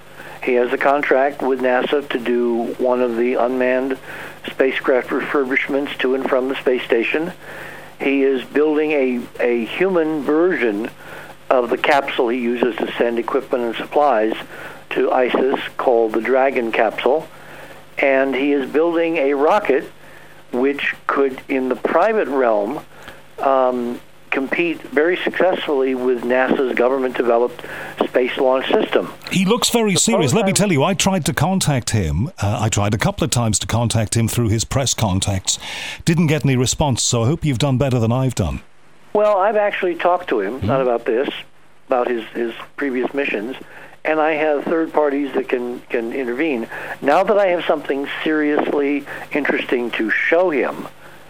He has a contract with NASA to do one of the unmanned spacecraft refurbishments to and from the space station. He is building a human version of the capsule he uses to send equipment and supplies to ISIS called the Dragon capsule. And he is building a rocket which could, in the private realm, compete very successfully with NASA's government-developed space launch system. He looks very serious. Let me tell you, I tried to contact him. I tried a couple of times to contact him through his press contacts. Didn't get any response, so I hope you've done better than I've done. Well, I've actually talked to him, not about this, about his previous missions, and I have third parties that can intervene. Now that I have something seriously interesting to show him,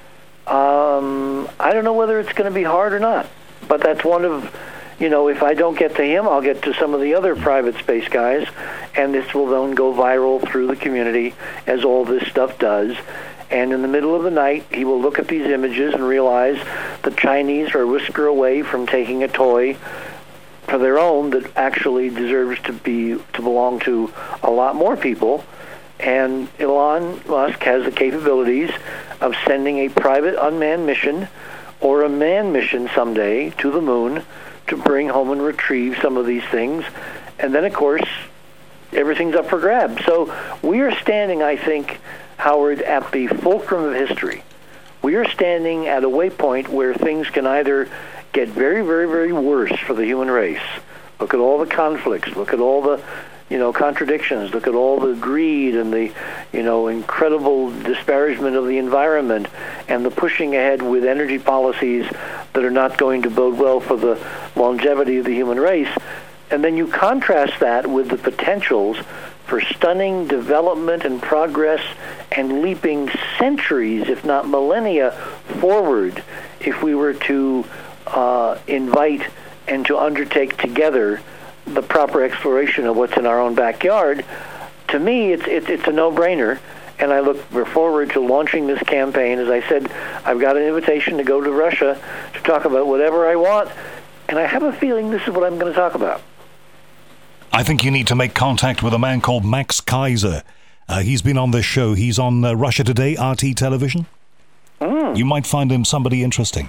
I don't know whether it's going to be hard or not, but that's one of, if I don't get to him, I'll get to some of the other private space guys, and this will then go viral through the community as all this stuff does. And in the middle of the night, he will look at these images and realize the Chinese are a whisker away from taking a toy for their own that actually deserves to belong to a lot more people. And Elon Musk has the capabilities of sending a private unmanned mission or a manned mission someday to the moon to bring home and retrieve some of these things. And then, of course, everything's up for grabs. So we are standing, I think, Howard, at the fulcrum of history. We are standing at a waypoint where things can either get very, very, very worse for the human race. Look at all the conflicts. Look at all the contradictions. Look at all the greed and the, incredible disparagement of the environment and the pushing ahead with energy policies that are not going to bode well for the longevity of the human race. And then you contrast that with the potentials for stunning development and progress and leaping centuries, if not millennia, forward if we were to invite and to undertake together the proper exploration of what's in our own backyard. To me, it's a no-brainer, and I look forward to launching this campaign. As I said, I've got an invitation to go to Russia to talk about whatever I want, and I have a feeling this is what I'm going to talk about. I think you need to make contact with a man called Max Kaiser. He's been on this show. He's on Russia Today, RT Television. You might find him somebody interesting.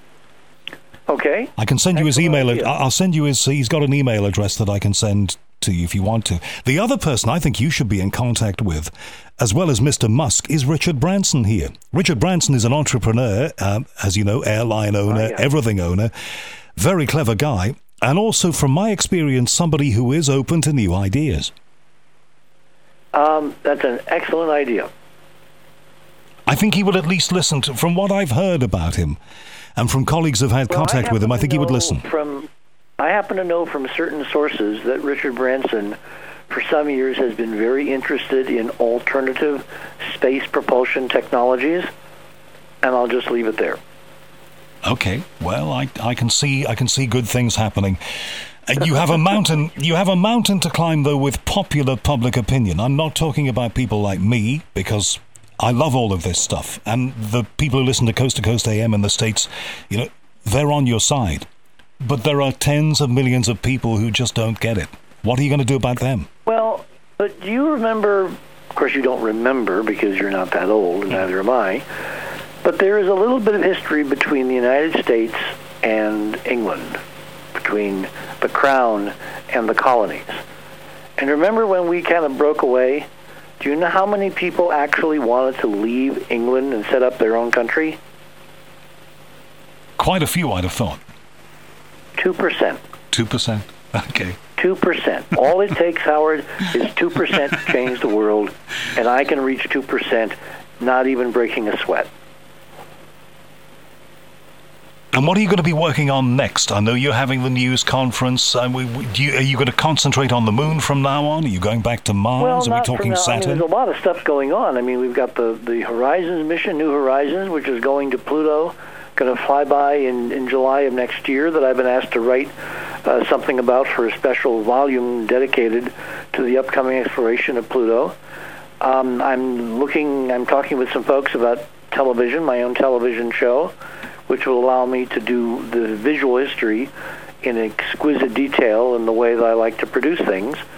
Okay. I can send you his email. I'll send you he's got an email address that I can send to you if you want to. The other person I think you should be in contact with, as well as Mr. Musk, is Richard Branson here. Richard Branson is an entrepreneur, as you know, airline owner, everything owner, very clever guy, and also, from my experience, somebody who is open to new ideas. That's an excellent idea. I think he would at least listen to, from what I've heard about him, and from colleagues who've had contact with him, I think he would listen. I happen to know from certain sources that Richard Branson, for some years, has been very interested in alternative space propulsion technologies, and I'll just leave it there. Okay, well, I can see good things happening. You have a mountain to climb, though, with popular public opinion. I'm not talking about people like me, because I love all of this stuff, and the people who listen to Coast AM in the States, they're on your side. But there are tens of millions of people who just don't get it. What are you going to do about them? Well, but do you remember, of course you don't remember because you're not that old, and neither am I, but there is a little bit of history between the United States and England, between the Crown and the colonies. And remember when we kind of broke away? Do you know how many people actually wanted to leave England and set up their own country? Quite a few, I'd have thought. 2%. 2%? Okay. 2%. All it takes, Howard, is 2% to change the world, and I can reach 2%, not even breaking a sweat. And what are you going to be working on next? I know you're having the news conference. Are you going to concentrate on the moon from now on? Are you going back to Mars? Well, are we talking Saturn? There's a lot of stuff going on. I mean, we've got the Horizons mission, New Horizons, which is going to Pluto, going to fly by in July of next year, that I've been asked to write something about for a special volume dedicated to the upcoming exploration of Pluto. I'm talking with some folks about television, my own television show, which will allow me to do the visual history in exquisite detail in the way that I like to produce things.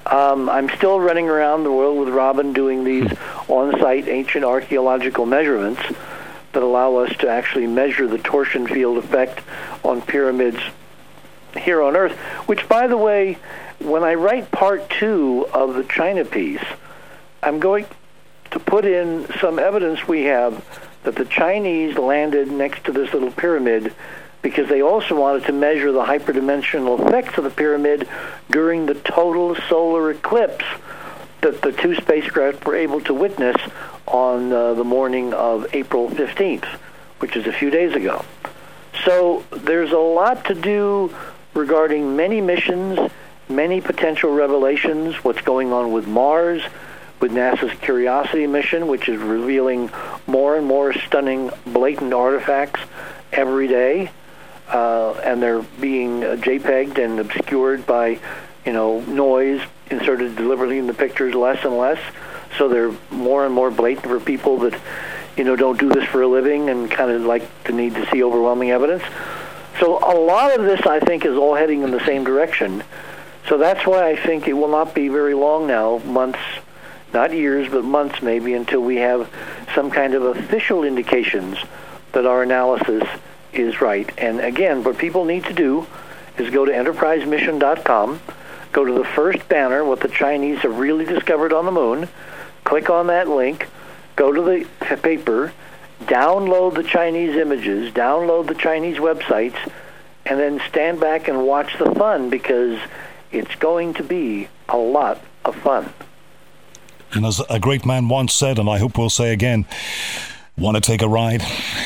I'm still running around the world with Robin doing these on-site ancient archaeological measurements that allow us to actually measure the torsion field effect on pyramids here on Earth, which, by the way, when I write part 2 of the China piece, I'm going to put in some evidence we have that the Chinese landed next to this little pyramid because they also wanted to measure the hyperdimensional effects of the pyramid during the total solar eclipse that the 2 spacecraft were able to witness on the morning of April 15th, which is a few days ago. So there's a lot to do regarding many missions, many potential revelations, what's going on with Mars, with NASA's Curiosity mission, which is revealing more and more stunning, blatant artifacts every day, and they're being JPEG'd and obscured by, noise inserted deliberately in the pictures less and less. So they're more and more blatant for people that, don't do this for a living and kind of like the need to see overwhelming evidence. So a lot of this, I think, is all heading in the same direction. So that's why I think it will not be very long now, months, not years, but months maybe, until we have some kind of official indications that our analysis is right. And again, what people need to do is go to enterprisemission.com, go to the first banner, what the Chinese have really discovered on the moon, click on that link, go to the paper, download the Chinese images, download the Chinese websites, and then stand back and watch the fun, because it's going to be a lot of fun. And as a great man once said, and I hope we'll say again, want to take a ride?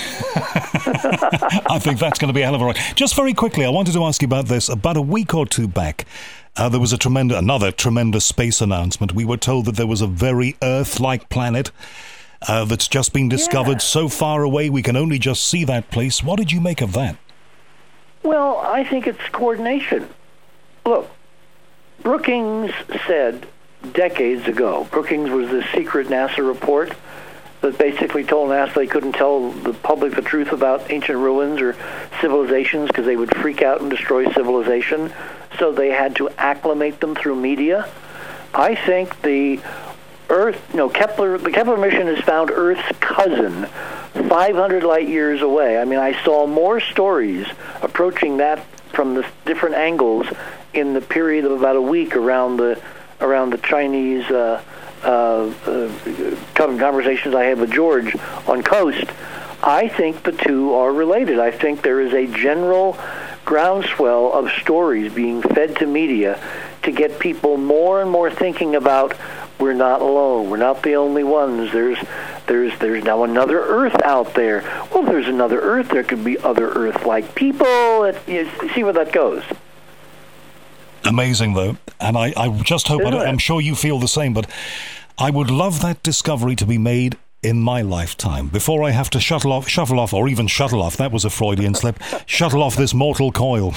I think that's going to be a hell of a ride. Just very quickly, I wanted to ask you about this. About a week or two back, there was another tremendous space announcement. We were told that there was a very Earth-like planet that's just been discovered so far away we can only just see that place. What did you make of that? Well, I think it's coordination. Look, Brookings said decades ago, Brookings was this secret NASA report that basically told NASA they couldn't tell the public the truth about ancient ruins or civilizations because they would freak out and destroy civilization, so they had to acclimate them through media. I think the Kepler mission has found Earth's cousin 500 light years away. I mean, I saw more stories approaching that from the different angles in the period of about a week around the Chinese conversations I had with George on Coast. I think the two are related. I think there is a general groundswell of stories being fed to media to get people more and more thinking about, we're not alone, we're not the only ones, there's now another Earth out there. Well, if there's another Earth, there could be other Earth-like people. You see where that goes. Amazing, though, and I just hope, I'm sure you feel the same, but I would love that discovery to be made in my lifetime, before I have to shuffle off, that was a Freudian slip, shuttle off this mortal coil.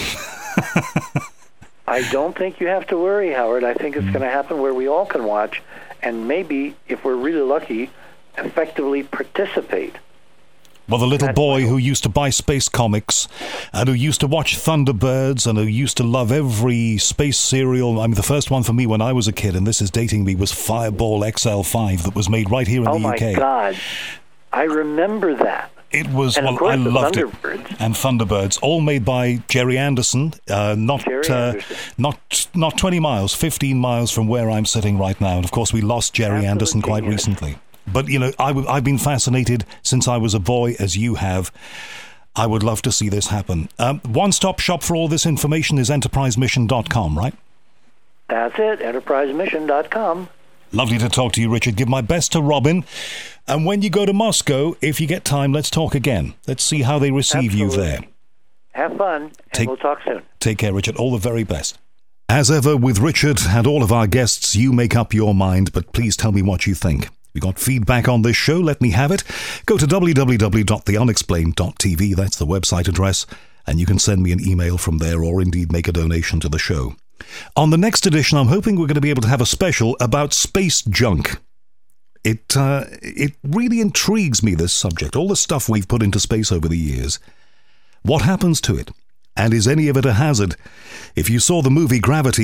I don't think you have to worry, Howard. I think it's going to happen where we all can watch, and maybe, if we're really lucky, effectively participate. Well, the little boy who used to buy space comics and who used to watch Thunderbirds and who used to love every space serial. I mean, the first one for me when I was a kid, and this is dating me, was Fireball XL5 that was made right here in the UK. Oh, my God. I remember that. It was, and I loved Thunderbirds. it. And Thunderbirds, all made by Jerry Anderson, not 20 miles, 15 miles from where I'm sitting right now. And, of course, we lost Jerry Anderson quite recently. But, I've been fascinated since I was a boy, as you have. I would love to see this happen. One-stop shop for all this information is enterprisemission.com, right? That's it, enterprisemission.com. Lovely to talk to you, Richard. Give my best to Robin. And when you go to Moscow, if you get time, let's talk again. Let's see how they receive you there. Have fun, and we'll talk soon. Take care, Richard. All the very best. As ever, with Richard and all of our guests, you make up your mind, but please tell me what you think. We got feedback on this show, let me have it. Go to www.theunexplained.tv, that's the website address, and you can send me an email from there or indeed make a donation to the show. On the next edition, I'm hoping we're going to be able to have a special about space junk. It really intrigues me, this subject, all the stuff we've put into space over the years. What happens to it? And is any of it a hazard? If you saw the movie Gravity,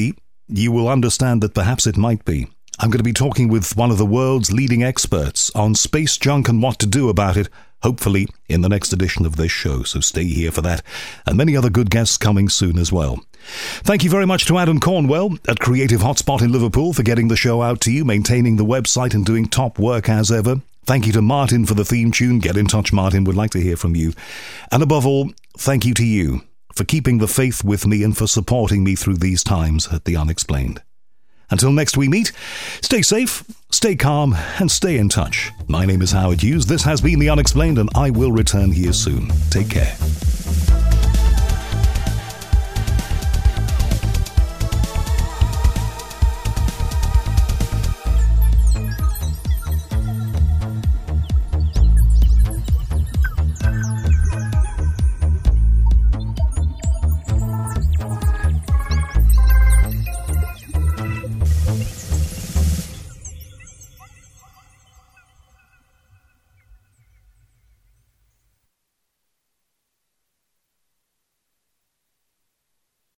you will understand that perhaps it might be. I'm going to be talking with one of the world's leading experts on space junk and what to do about it, hopefully in the next edition of this show, so stay here for that, and many other good guests coming soon as well. Thank you very much to Adam Cornwell at Creative Hotspot in Liverpool for getting the show out to you, maintaining the website and doing top work as ever. Thank you to Martin for the theme tune. Get in touch, Martin. We'd like to hear from you. And above all, thank you to you for keeping the faith with me and for supporting me through these times at The Unexplained. Until next we meet, stay safe, stay calm, and stay in touch. My name is Howard Hughes. This has been The Unexplained, and I will return here soon. Take care.